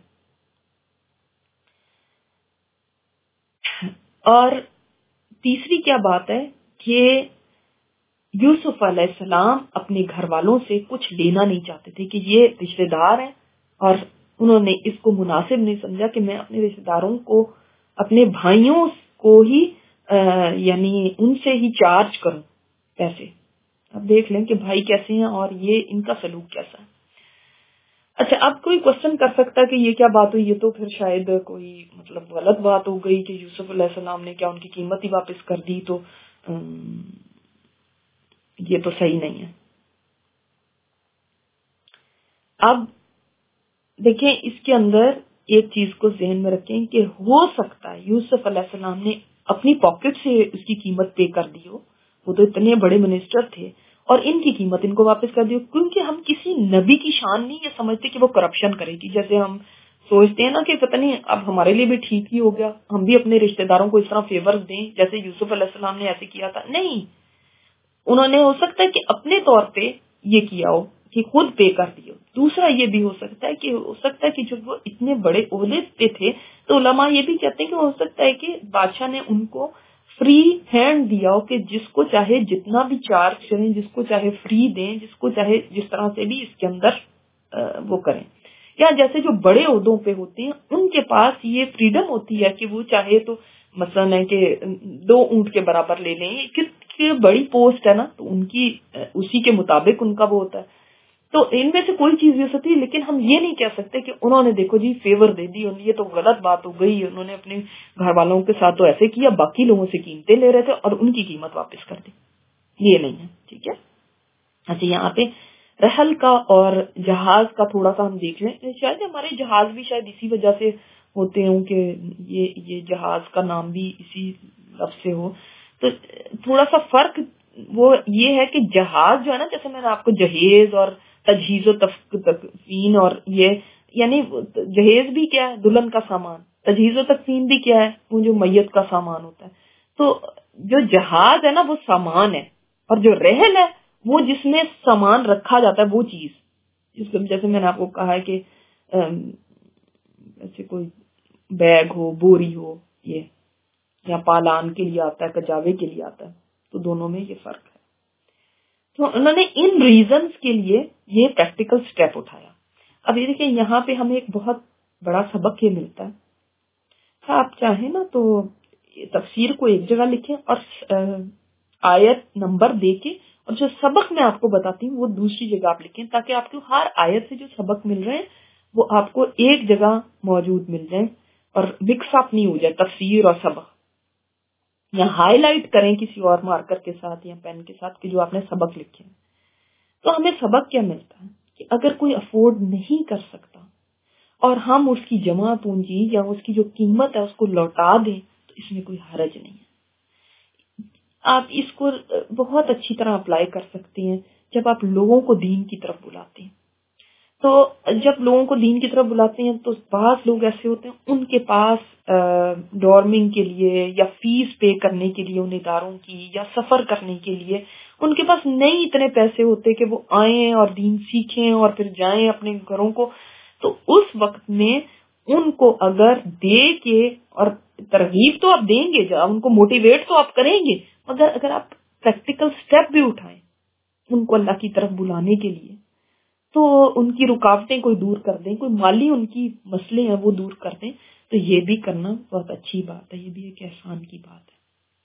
Speaker 1: اور تیسری کیا بات ہے کہ یوسف علیہ السلام اپنے گھر والوں سے کچھ لینا نہیں چاہتے تھے کہ یہ رشتہ دار ہیں، اور انہوں نے اس کو مناسب نہیں سمجھا کہ میں اپنے رشتہ داروں کو، اپنے بھائیوں کو ہی یعنی ان سے ہی چارج کروں پیسے. اب دیکھ لیں کہ بھائی کیسے ہیں اور یہ ان کا سلوک کیسا ہے. اچھا، اب کوئی کوشچن کر سکتا ہے کہ یہ کیا بات ہوئی، یہ تو پھر شاید کوئی مطلب غلط بات ہو گئی کہ یوسف علیہ السلام نے کیا ان کی قیمت ہی واپس کر دی، تو یہ تو صحیح نہیں ہے. اب دیکھیں اس کے اندر ایک چیز کو ذہن میں رکھیں کہ ہو سکتا ہے یوسف علیہ السلام نے اپنی پاکٹ سے اس کی قیمت پے کر دی ہو، وہ تو اتنے بڑے منسٹر تھے، اور ان کی قیمت ان کو واپس کر دی ہو، کیونکہ ہم کسی نبی کی شان نہیں یہ سمجھتے کہ وہ کرپشن کرے گی. جیسے ہم سوچتے ہیں نا کہ پتہ نہیں اب ہمارے لیے بھی ٹھیک ہی ہو گیا، ہم بھی اپنے رشتہ داروں کو اس طرح فیورز دیں جیسے یوسف علیہ السلام نے ایسے کیا تھا. نہیں، انہوں نے ہو سکتا ہے کہ اپنے طور پہ یہ کیا ہو کہ خود پے کر دیو. دوسرا یہ بھی ہو سکتا ہے کہ ہو سکتا ہے کہ جب وہ اتنے بڑے عہدے پہ تھے تو علماء یہ بھی کہتے ہیں کہ ہو سکتا ہے کہ بادشاہ نے ان کو فری ہینڈ دیا ہو کہ جس کو چاہے جتنا بھی چارج کریں، جس کو چاہے فری دیں، جس کو چاہے جس طرح سے بھی اس کے اندر وہ کریں. یا جیسے جو بڑے عہدوں پہ ہوتے ہیں ان کے پاس یہ فریڈم ہوتی ہے کہ وہ چاہے تو مثلا ہے کہ دو اونٹ کے برابر لے لیں، کہ بڑی پوسٹ ہے نا تو ان کی اسی کے مطابق ان کا وہ ہوتا ہے. تو ان میں سے کوئی چیز بھی ہو سکتی ہے، لیکن ہم یہ نہیں کہہ سکتے کہ انہوں نے دیکھو جی فیور دے دی، یہ تو غلط بات ہو گئی، انہوں نے اپنے گھر والوں کے ساتھ تو ایسے کیا، باقی لوگوں سے قیمتیں لے رہے تھے اور ان کی قیمت واپس کر دی. یہ نہیں ہے، ٹھیک ہے. اچھا، یہاں پہ رحل کا اور جہاز کا تھوڑا سا ہم دیکھ لیں. شاید ہمارے جہاز بھی شاید اسی وجہ سے ہوتے ہوں کہ یہ یہ جہاز کا نام بھی اسی لفظ سے ہو. تو تھوڑا سا فرق وہ یہ ہے کہ جہاز جو ہے نا، جیسے میں نے آپ کو جہیز اور تجہیز و تکفین، اور یہ یعنی جہیز بھی کیا ہے، دلہن کا سامان، تجہیز و تکفین بھی کیا ہے، وہ جو میت کا سامان ہوتا ہے. تو جو جہاز ہے نا وہ سامان ہے، اور جو رحل ہے وہ جس میں سامان رکھا جاتا ہے، وہ چیز جس کو جیسے میں نے آپ کو کہا ہے کہ ایسے کوئی بیگ ہو، بوری ہو، یہ یا پالان کے لیے آتا ہے، کجاوے کے لیے آتا ہے. تو دونوں میں یہ فرق ہے. تو انہوں نے ان ریزنز کے لیے یہ پریکٹیکل سٹیپ اٹھایا. اب یہ دیکھیں یہاں پہ ہمیں ایک بہت بڑا سبق یہ ملتا ہے. آپ چاہیں نا تو تفسیر کو ایک جگہ لکھیں اور آیت نمبر دے کے، اور جو سبق میں آپ کو بتاتی ہوں وہ دوسری جگہ آپ لکھیں، تاکہ آپ کو ہر آیت سے جو سبق مل رہے ہیں وہ آپ کو ایک جگہ موجود مل جائیں اور مکس اپ نہیں ہو جائے تفسیر اور سبق. یا ہائی لائٹ کریں کسی اور مارکر کے ساتھ یا پین کے ساتھ کہ جو آپ نے سبق لکھے. تو ہمیں سبق کیا ملتا ہے کہ اگر کوئی افورڈ نہیں کر سکتا اور ہم اس کی جمع پونجی یا اس کی جو قیمت ہے اس کو لوٹا دیں تو اس میں کوئی حرج نہیں ہے. آپ اس کو بہت اچھی طرح اپلائی کر سکتے ہیں جب آپ لوگوں کو دین کی طرف بلاتے ہیں. تو جب لوگوں کو دین کی طرف بلاتے ہیں تو بعض لوگ ایسے ہوتے ہیں ان کے پاس ڈورمنگ کے لیے یا فیس پے کرنے کے لیے ان اداروں کی یا سفر کرنے کے لیے ان کے پاس نہیں اتنے پیسے ہوتے کہ وہ آئیں اور دین سیکھیں اور پھر جائیں اپنے گھروں کو. تو اس وقت میں ان کو اگر دے کے، اور ترغیب تو آپ دیں گے، جب ان کو موٹیویٹ تو آپ کریں گے، مگر اگر آپ پریکٹیکل سٹیپ بھی اٹھائیں ان کو اللہ کی طرف بلانے کے لیے، تو ان کی رکاوٹیں کوئی دور کر دیں، کوئی مالی ان کی مسئلے ہیں وہ دور کر دیں، تو یہ بھی کرنا بہت اچھی بات ہے، یہ بھی ایک احسان کی بات ہے.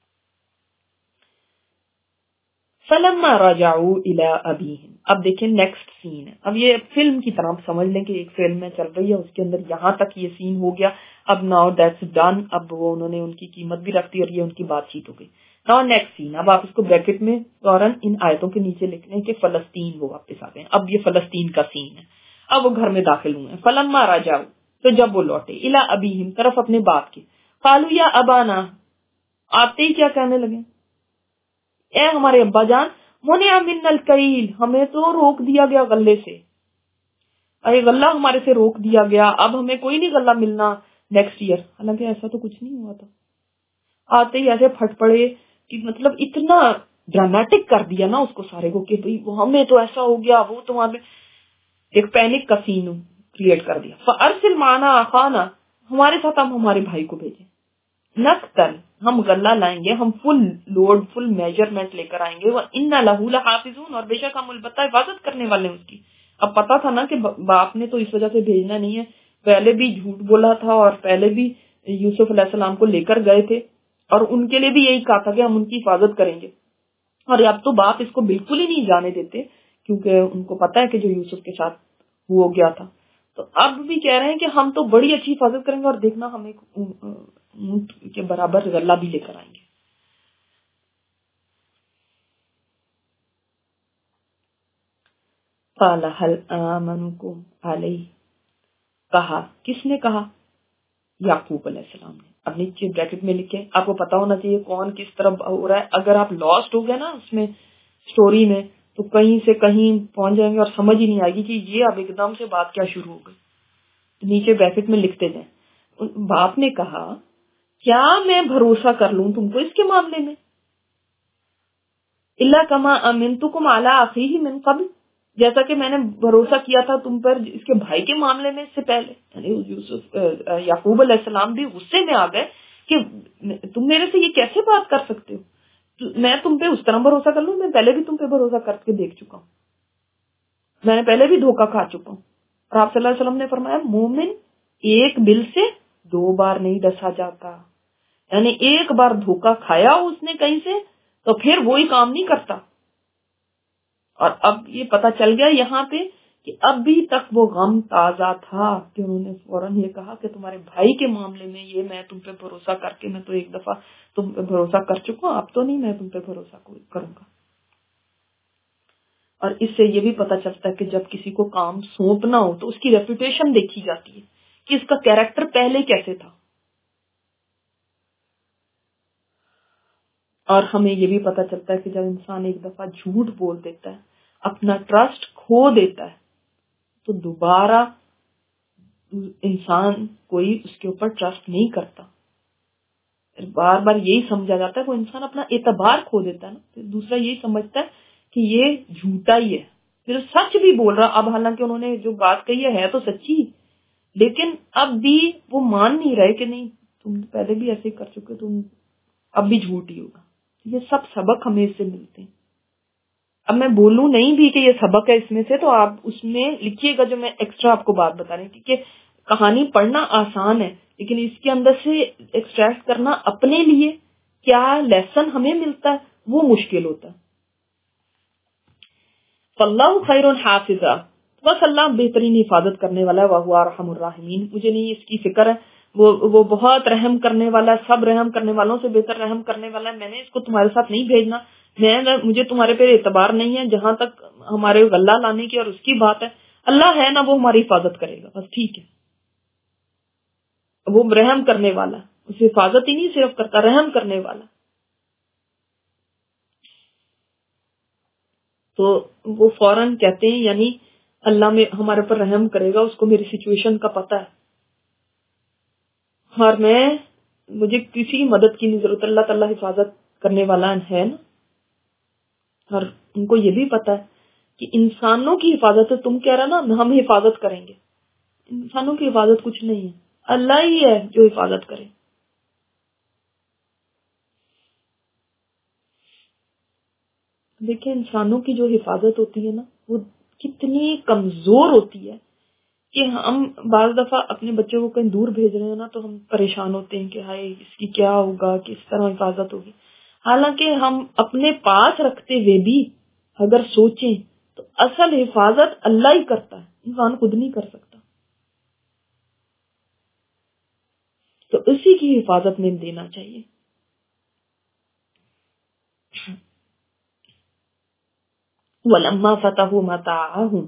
Speaker 1: فَلَمَّا رَجَعُوا إِلَىٰ أَبِيهِمْ. اب دیکھیں نیکسٹ سین ہے. اب یہ فلم کی طرح سمجھ لیں کہ ایک فلم میں چل رہی ہے، اس کے اندر یہاں تک یہ سین ہو گیا. اب ناؤ دیٹس ڈن. اب وہ انہوں نے ان کی قیمت بھی رکھ دی اور یہ ان کی بات چیت ہو گئی. Now next scene. اب آپ اس کو بریکٹ میں فوراً ان آیتوں کے نیچے لکھ لیں کہ فلسطین وہ واپس آ گئے. اب یہ فلسطین کا سین ہے. اب وہ گھر میں داخل ہوئے. فَلَمَّا رَجَعُوا. تو جب وہ لوٹے، إِلَىٰ أَبِيهِمْ، طرف اپنے باپ کے. قَالُوا يَا أَبَانَا. آتے ہی کیا کہنے لگے، اے ہمارے ابا جان، مُنِعَ مِنَّا الْكَيْلُ، ہمیں تو روک دیا گیا غلے سے، اے غلہ ہمارے سے روک دیا گیا، اب ہمیں کوئی نہیں غلہ ملنا نیکسٹ ایئر. حالانکہ ایسا تو کچھ نہیں ہوا تھا. آتے ہی ایسے پھٹ پڑے کہ مطلب اتنا ڈرامیٹک کر دیا نا اس کو سارے کو کہ بھئی وہ ہمیں تو ایسا ہو گیا، وہ تو ہمیں ایک پینک کا سین کریٹ کر دیا. فارسل معنا اخانا، ہمارے ساتھ ہم ہمارے بھائی کو بھیجیں. نقتل، ہم غلہ لائیں گے، ہم فل لوڈ فل میجرمنٹ لے کر آئیں گے. وَإِنَّ لَهُ لَحَافِظُونَ، اور بے شک ہم البتہ حفاظت کرنے والے ہیں اس کی. اب پتا تھا نا کہ باپ نے تو اس وجہ سے بھیجنا نہیں ہے، پہلے بھی جھوٹ بولا تھا اور پہلے بھی یوسف علیہ السلام کو لے کر گئے تھے اور ان کے لیے بھی یہی کہا تھا کہ ہم ان کی حفاظت کریں گے. اور اب تو باپ اس کو بالکل ہی نہیں جانے دیتے کیونکہ ان کو پتا ہے کہ جو یوسف کے ساتھ ہو گیا تھا. تو اب بھی کہہ رہے ہیں کہ ہم تو بڑی اچھی حفاظت کریں گے اور دیکھنا ہم ایک اونٹ کے برابر غلہ بھی لے کر آئیں گے. قال هل آمنكم علیہ، کہا، کس نے کہا؟ یعقوب علیہ السلام نے. اب نیچے بریکٹ میں لکھے، آپ کو پتا ہونا چاہیے کون کس طرف ہو رہا ہے. اگر آپ لاسٹ ہو گئے نا اس میں سٹوری میں تو کہیں سے کہیں پہنچ جائیں گے اور سمجھ ہی نہیں آئے گی کہ یہ اب ایک دم سے بات کیا شروع ہو گئی. نیچے بریکٹ میں لکھتے جائیں. باپ نے کہا کیا میں بھروسہ کر لوں تم کو اس کے معاملے میں؟ الا کما امنتکم علی اخیہ من قبل، جیسا کہ میں نے بھروسہ کیا تھا تم پر اس کے بھائی کے معاملے میں اس سے پہلے. یعنی یوسف یعقوب علیہ السلام بھی غصے میں آ گئے کہ تم میرے سے یہ کیسے بات کر سکتے ہو، میں تم پہ اس طرح بھروسہ کر لوں؟ میں پہلے بھی تم پہ بھروسہ کر کے دیکھ چکا ہوں، میں نے پہلے بھی دھوکہ کھا چکا ہوں. اور آپ صلی اللہ علیہ وسلم نے فرمایا مومن ایک بل سے دو بار نہیں ڈسا جاتا. یعنی ایک بار دھوکہ کھایا اس نے کہیں سے تو پھر وہی کام نہیں کرتا. اور اب یہ پتا چل گیا یہاں پہ کہ اب بھی تک وہ غم تازہ تھا کہ انہوں نے فوراً یہ کہا کہ تمہارے بھائی کے معاملے میں یہ میں تم پہ بھروسہ کر کے میں تو ایک دفعہ تم پہ بھروسہ کر چکا ہوں، اب تو نہیں میں تم پہ بھروسہ کروں گا. اور اس سے یہ بھی پتا چلتا ہے کہ جب کسی کو کام سونپنا ہو تو اس کی ریپوٹیشن دیکھی جاتی ہے کہ اس کا کیریکٹر پہلے کیسے تھا. اور ہمیں یہ بھی پتا چلتا ہے کہ جب انسان ایک دفعہ جھوٹ بول دیتا ہے، اپنا ٹرسٹ کھو دیتا ہے، تو دوبارہ انسان کوئی اس کے اوپر ٹرسٹ نہیں کرتا. بار بار یہی سمجھا جاتا ہے وہ انسان اپنا اعتبار کھو دیتا ہے نا. پھر دوسرا یہی سمجھتا ہے کہ یہ جھوٹا ہی ہے، پھر سچ بھی بول رہا. اب حالانکہ انہوں نے جو بات کہی ہے تو سچی، لیکن اب بھی وہ مان نہیں رہے کہ نہیں تم پہلے بھی ایسے کر چکے، تم اب بھی جھوٹ ہی ہوگا. یہ سب سبق ہمیں اس سے ملتے ہیں. اب میں بولوں نہیں بھی کہ یہ سبق ہے اس میں سے، تو آپ اس میں لکھیے گا جو میں ایکسٹرا آپ کو بات بتا رہی ہوں، کیونکہ کہانی پڑھنا آسان ہے لیکن اس کے اندر سے ایکسٹریکٹ کرنا اپنے لیے کیا لیسن ہمیں ملتا ہے وہ مشکل ہوتا ہے. فاللہ خیر حافظا، بس اللہ بہترین حفاظت کرنے والا ہے. وہو ارحم الراحمین، مجھے نہیں اس کی فکر ہے، وہ وہ بہت رحم کرنے والا ہے، سب رحم کرنے والوں سے بہتر رحم کرنے والا ہے. میں نے اس کو تمہارے ساتھ نہیں بھیجنا، میں مجھے تمہارے پہ اعتبار نہیں ہے. جہاں تک ہمارے غلہ لانے کی اور اس کی بات ہے، اللہ ہے نا وہ ہماری حفاظت کرے گا، بس ٹھیک ہے. وہ رحم کرنے والا، اس حفاظت ہی نہیں صرف کرتا، رحم کرنے والا. تو وہ فوراً کہتے ہیں یعنی اللہ میں ہمارے پر رحم کرے گا، اس کو میری سچویشن کا پتہ ہے اور میں مجھے کسی مدد کی نہیں ضرورت، اللہ تعالیٰ حفاظت کرنے والا ہے نا. اور ان کو یہ بھی پتا ہے کہ انسانوں کی حفاظت ہے، تم کہہ رہا نا ہم حفاظت کریں گے، انسانوں کی حفاظت کچھ نہیں ہے، اللہ ہی ہے جو حفاظت کرے. دیکھیں انسانوں کی جو حفاظت ہوتی ہے نا وہ کتنی کمزور ہوتی ہے کہ ہم بعض دفعہ اپنے بچوں کو کہیں دور بھیج رہے ہیں نا تو ہم پریشان ہوتے ہیں کہ ہائے اس کی کیا ہوگا، کس طرح حفاظت ہوگی. حالانکہ ہم اپنے پاس رکھتے ہوئے بھی اگر سوچیں تو اصل حفاظت اللہ ہی کرتا ہے، انسان خود نہیں کر سکتا. تو اسی کی حفاظت میں دینا چاہیے. وَلَمَّا فَتَحُوا مَتَاعَهُمْ،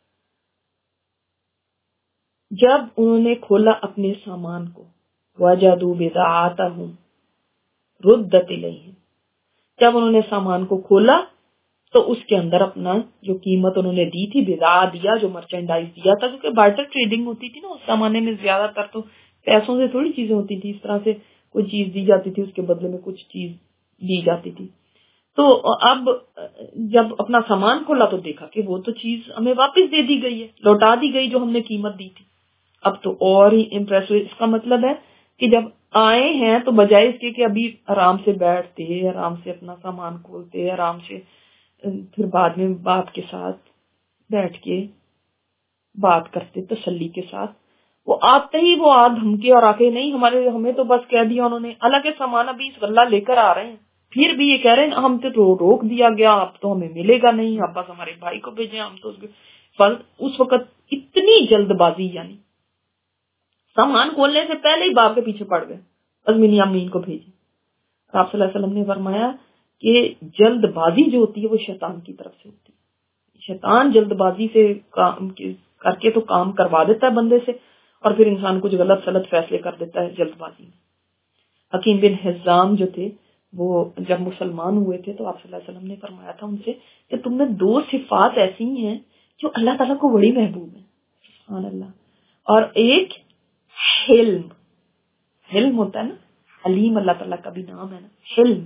Speaker 1: جب انہوں نے کھولا اپنے سامان کو، وَجَدُوا بِضَاعَتَهُمْ رُدَّتْ إِلَيْهِمْ، جب انہوں نے سامان کو کھولا تو اس کے اندر اپنا جو قیمت انہوں نے دی تھی، بضاع دیا، جو مرچنڈائز دیا تھا، کیونکہ بارٹر ٹریڈنگ ہوتی تھی نا اس زمانے میں، زیادہ تر تو پیسوں سے تھوڑی چیزیں ہوتی تھی، اس طرح سے کوئی چیز دی جاتی تھی اس کے بدلے میں کچھ چیز دی جاتی تھی. تو اب جب اپنا سامان کھولا تو دیکھا کہ وہ تو چیز ہمیں واپس دے دی گئی ہے، لوٹا دی گئی جو ہم نے قیمت دی تھی. اب تو اور ہی امپریس ہوئے. اس کا مطلب ہے کہ جب آئے ہیں تو بجائے اس کے کہ ابھی آرام سے بیٹھتے، آرام سے اپنا سامان کھولتے، آرام سے پھر بعد میں باپ کے ساتھ بیٹھ کے بات کرتے تسلی کے ساتھ، وہ آتے ہی وہ آ دھمکے اور آ کے نہیں ہمارے ہمیں تو بس کہہ دیا انہوں نے، حالانکہ سامان ابھی اس غلہ لے کر آ رہے ہیں، پھر بھی یہ کہہ رہے ہیں ہم تو روک دیا گیا، اب تو ہمیں ملے گا نہیں، اب بس ہمارے بھائی کو بھیجیں. ہم تو اس وقت اتنی جلد بازی، یعنی سامان کھولنے سے پہلے ہی باپ کے پیچھے پڑ گئے بس منی امین کو بھیجیں. آپ صلی اللہ علیہ وسلم نے فرمایا کہ جلد بازی جو ہوتی ہے وہ شیطان کی طرف سے ہوتی ہے. شیطان جلد بازی سے کام کر کے تو کام کروا دیتا ہے بندے سے، اور پھر انسان کچھ غلط سلط فیصلے کر دیتا ہے جلد بازی میں. حکیم بن حزام جو تھے وہ جب مسلمان ہوئے تھے تو آپ صلی اللہ علیہ وسلم نے فرمایا تھا ان سے کہ تم میں دو صفات ایسی ہیں جو اللہ تعالیٰ کو بڑی محبوب ہیں، سبحان اللہ. اور ایک حلم، حلم ہوتا ہے نا، حلیم اللہ تعالیٰ کا بھی نام ہے نا، حلم،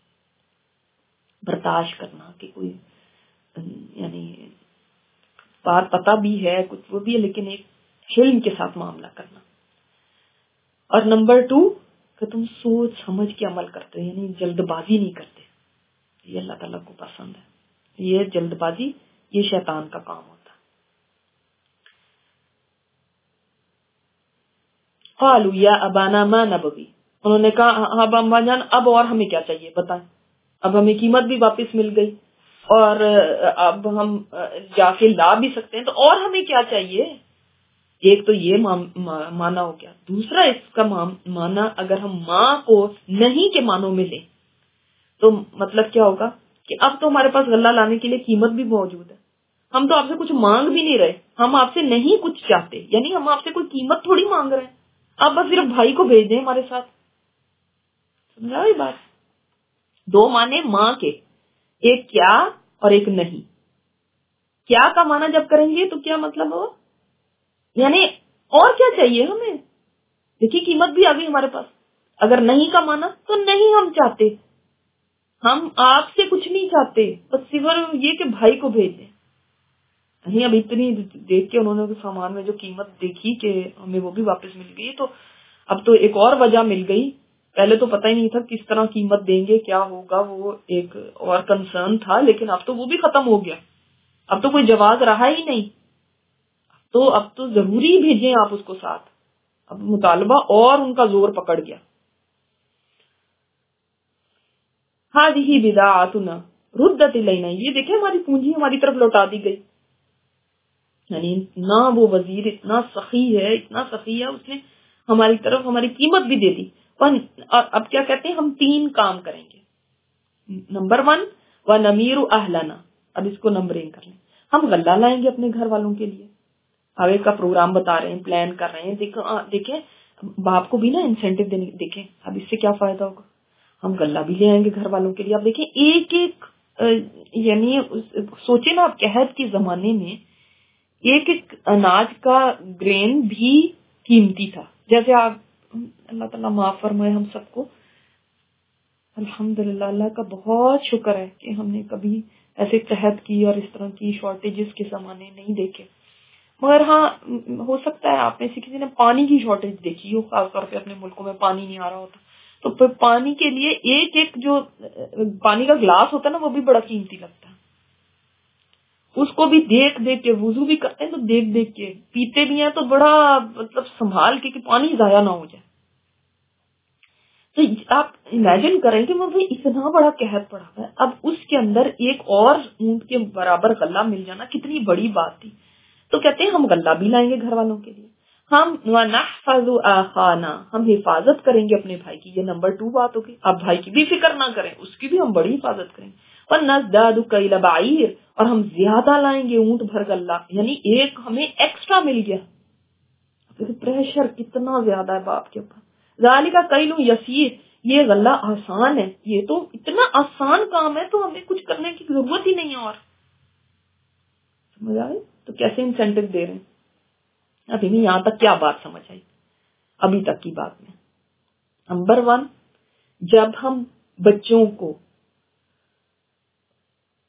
Speaker 1: برداشت کرنا کہ کوئی یعنی بات پتہ بھی ہے کچھ وہ بھی ہے لیکن ایک حلم کے ساتھ معاملہ کرنا. اور نمبر ٹو کہ تم سوچ سمجھ کے عمل کرتے ہیں، یعنی جلد بازی نہیں کرتے. یہ اللہ تعالیٰ کو پسند ہے. یہ جلد بازی یہ شیطان کا کام ہوتا ہے. قالوا یا ابانا ما نبغی، انہوں نے کہا اب اماں جان اب اور ہمیں کیا چاہیے بتائیں، اب ہمیں قیمت بھی واپس مل گئی اور اب ہم جا کے لا بھی سکتے ہیں، تو اور ہمیں کیا چاہیے. ایک تو یہ مانا ہو گیا. دوسرا اس کا مانا اگر ہم ماں کو نہیں کے معنوں میں لیں تو مطلب کیا ہوگا کہ اب تو ہمارے پاس غلہ لانے کے لیے قیمت بھی موجود ہے، ہم تو آپ سے کچھ مانگ بھی نہیں رہے، ہم آپ سے نہیں کچھ چاہتے، یعنی ہم آپ سے کوئی قیمت تھوڑی مانگ رہے ہیں، آپ بس صرف بھائی کو بھیج دیں ہمارے ساتھ. سمجھا یہ بات؟ دو معنی ماں کے، ایک کیا اور ایک نہیں. کیا کا معنی جب کریں گے تو کیا مطلب ہو، یعنی اور کیا چاہیے ہمیں، دیکھیے قیمت بھی آ گئی ہمارے پاس. اگر نہیں کا معنی تو نہیں ہم چاہتے، ہم آپ سے کچھ نہیں چاہتے، بس صرف یہ کہ بھائی کو بھیج دیں. نہیں اب اتنی دیکھ کے انہوں نے سامان میں جو قیمت دیکھی کہ ہمیں وہ بھی واپس مل گئی، تو اب تو ایک اور وجہ مل گئی. پہلے تو پتہ ہی نہیں تھا کس طرح قیمت دیں گے، کیا ہوگا، وہ ایک اور کنسرن تھا، لیکن اب تو وہ بھی ختم ہو گیا. اب تو کوئی جواز رہا ہی نہیں، تو اب تو ضروری بھیجیں آپ اس کو ساتھ. اب مطالبہ اور ان کا زور پکڑ گیا. ہذہ بضاعتنا ردت الینا، یہ دیکھیں ہماری پونجی ہماری طرف لوٹا دی گئی. یعنی نہ وہ وزیر اتنا سخی ہے، اتنا سخی ہے، اس نے ہماری طرف ہماری قیمت بھی دے دی. اور اب کیا کہتے ہیں، ہم تین کام کریں گے. نمبر ون وَنَمِيرُ أَهْلَنَا، اب اس کو نمبرنگ کر لیں. ہم غلہ لائیں گے اپنے گھر والوں کے لیے. آگے کا پروگرام بتا رہے ہیں، پلان کر رہے ہیں. دیکھیں باپ کو بھی نا انسینٹو دینے، دیکھیں اب اس سے کیا فائدہ ہوگا. ہم غلہ بھی لے آئیں گے گھر والوں کے لیے. اب دیکھیں ایک ایک یعنی سوچے نا، آپ قحط کے زمانے میں ایک ایک اناج کا گرین بھی قیمتی تھا. جیسے آپ اللہ تعالیٰ معاف فرمائے ہم سب کو، الحمدللہ اللہ کا بہت شکر ہے کہ ہم نے کبھی ایسے قحط کی اور اس طرح کی شارٹیجز کے زمانے نہیں دیکھے. مگر ہاں ہو سکتا ہے آپ میں سے کسی نے پانی کی شارٹیج دیکھی ہو، خاص طور پہ اپنے ملکوں میں پانی نہیں آ رہا ہوتا، تو پھر پانی کے لیے ایک ایک جو پانی کا گلاس ہوتا ہے نا وہ بھی بڑا قیمتی لگتا ہے. اس کو بھی دیکھ دیکھ کے، وضو بھی کرتے ہیں تو دیکھ دیکھ کے، پیتے بھی ہیں تو بڑا مطلب سنبھال کے کہ پانی ضائع نہ ہو جائے. تو آپ امیجن کریں کہ وہ بھائی اتنا بڑا قحط پڑا ہے، اب اس کے اندر ایک اور اونٹ کے برابر غلہ مل جانا کتنی بڑی بات تھی. تو کہتے ہیں ہم غلہ بھی لائیں گے گھر والوں کے لیے. ہم وَنَحْفَظُ آخَانَا، ہم حفاظت کریں گے اپنے بھائی کی. یہ نمبر ٹو بات ہوگی. آپ بھائی کی بھی فکر نہ کریں، اس کی بھی ہم بڑی حفاظت کریں گے. وَنَزْدَادُ كَيْلَ بَعِيرٍ، اور ہم زیادہ لائیں گے اونٹ بھر غلہ، یعنی ایک ہمیں ایکسٹرا مل گیا. پریشر کتنا زیادہ ہے باپ کے اوپر. ذَلِكَ كَيْلٌ يَسِيرٌ، یہ غلہ آسان ہے، یہ تو اتنا آسان کام ہے تو ہمیں کچھ کرنے کی ضرورت ہی نہیں ہے. اور سمجھ آئے تو کیسے انسینٹو دے رہے ہیں. ابھی نہیں یہاں تک کیا بات سمجھ آئی ابھی تک کی بات میں. نمبر ون، جب ہم بچوں کو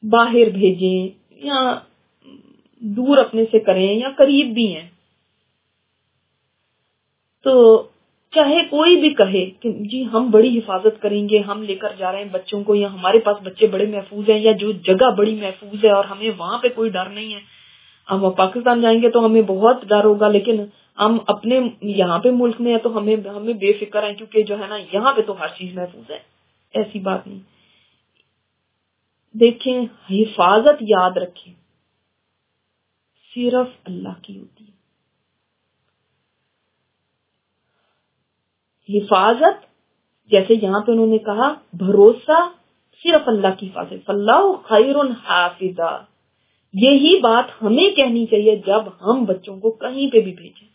Speaker 1: باہر بھیجیں یا دور اپنے سے کریں یا قریب بھی ہیں، تو چاہے کوئی بھی کہے کہ جی ہم بڑی حفاظت کریں گے، ہم لے کر جا رہے ہیں بچوں کو، یا ہمارے پاس بچے بڑے محفوظ ہیں، یا جو جگہ بڑی محفوظ ہے اور ہمیں وہاں پہ کوئی ڈر نہیں ہے، ہم پاکستان جائیں گے تو ہمیں بہت ڈر ہوگا، لیکن ہم اپنے یہاں پہ ملک میں ہیں تو ہمیں ہمیں بے فکر ہیں کیونکہ جو ہے نا یہاں پہ تو ہر چیز محفوظ ہے. ایسی بات نہیں. دیکھیں، حفاظت یاد رکھیں صرف اللہ کی ہوتی ہے. حفاظت جیسے یہاں پہ انہوں نے کہا بھروسہ صرف اللہ کی حفاظت، فاللہ خیر حافظا. یہی بات ہمیں کہنی چاہیے جب ہم بچوں کو کہیں پہ بھی بھیجیں،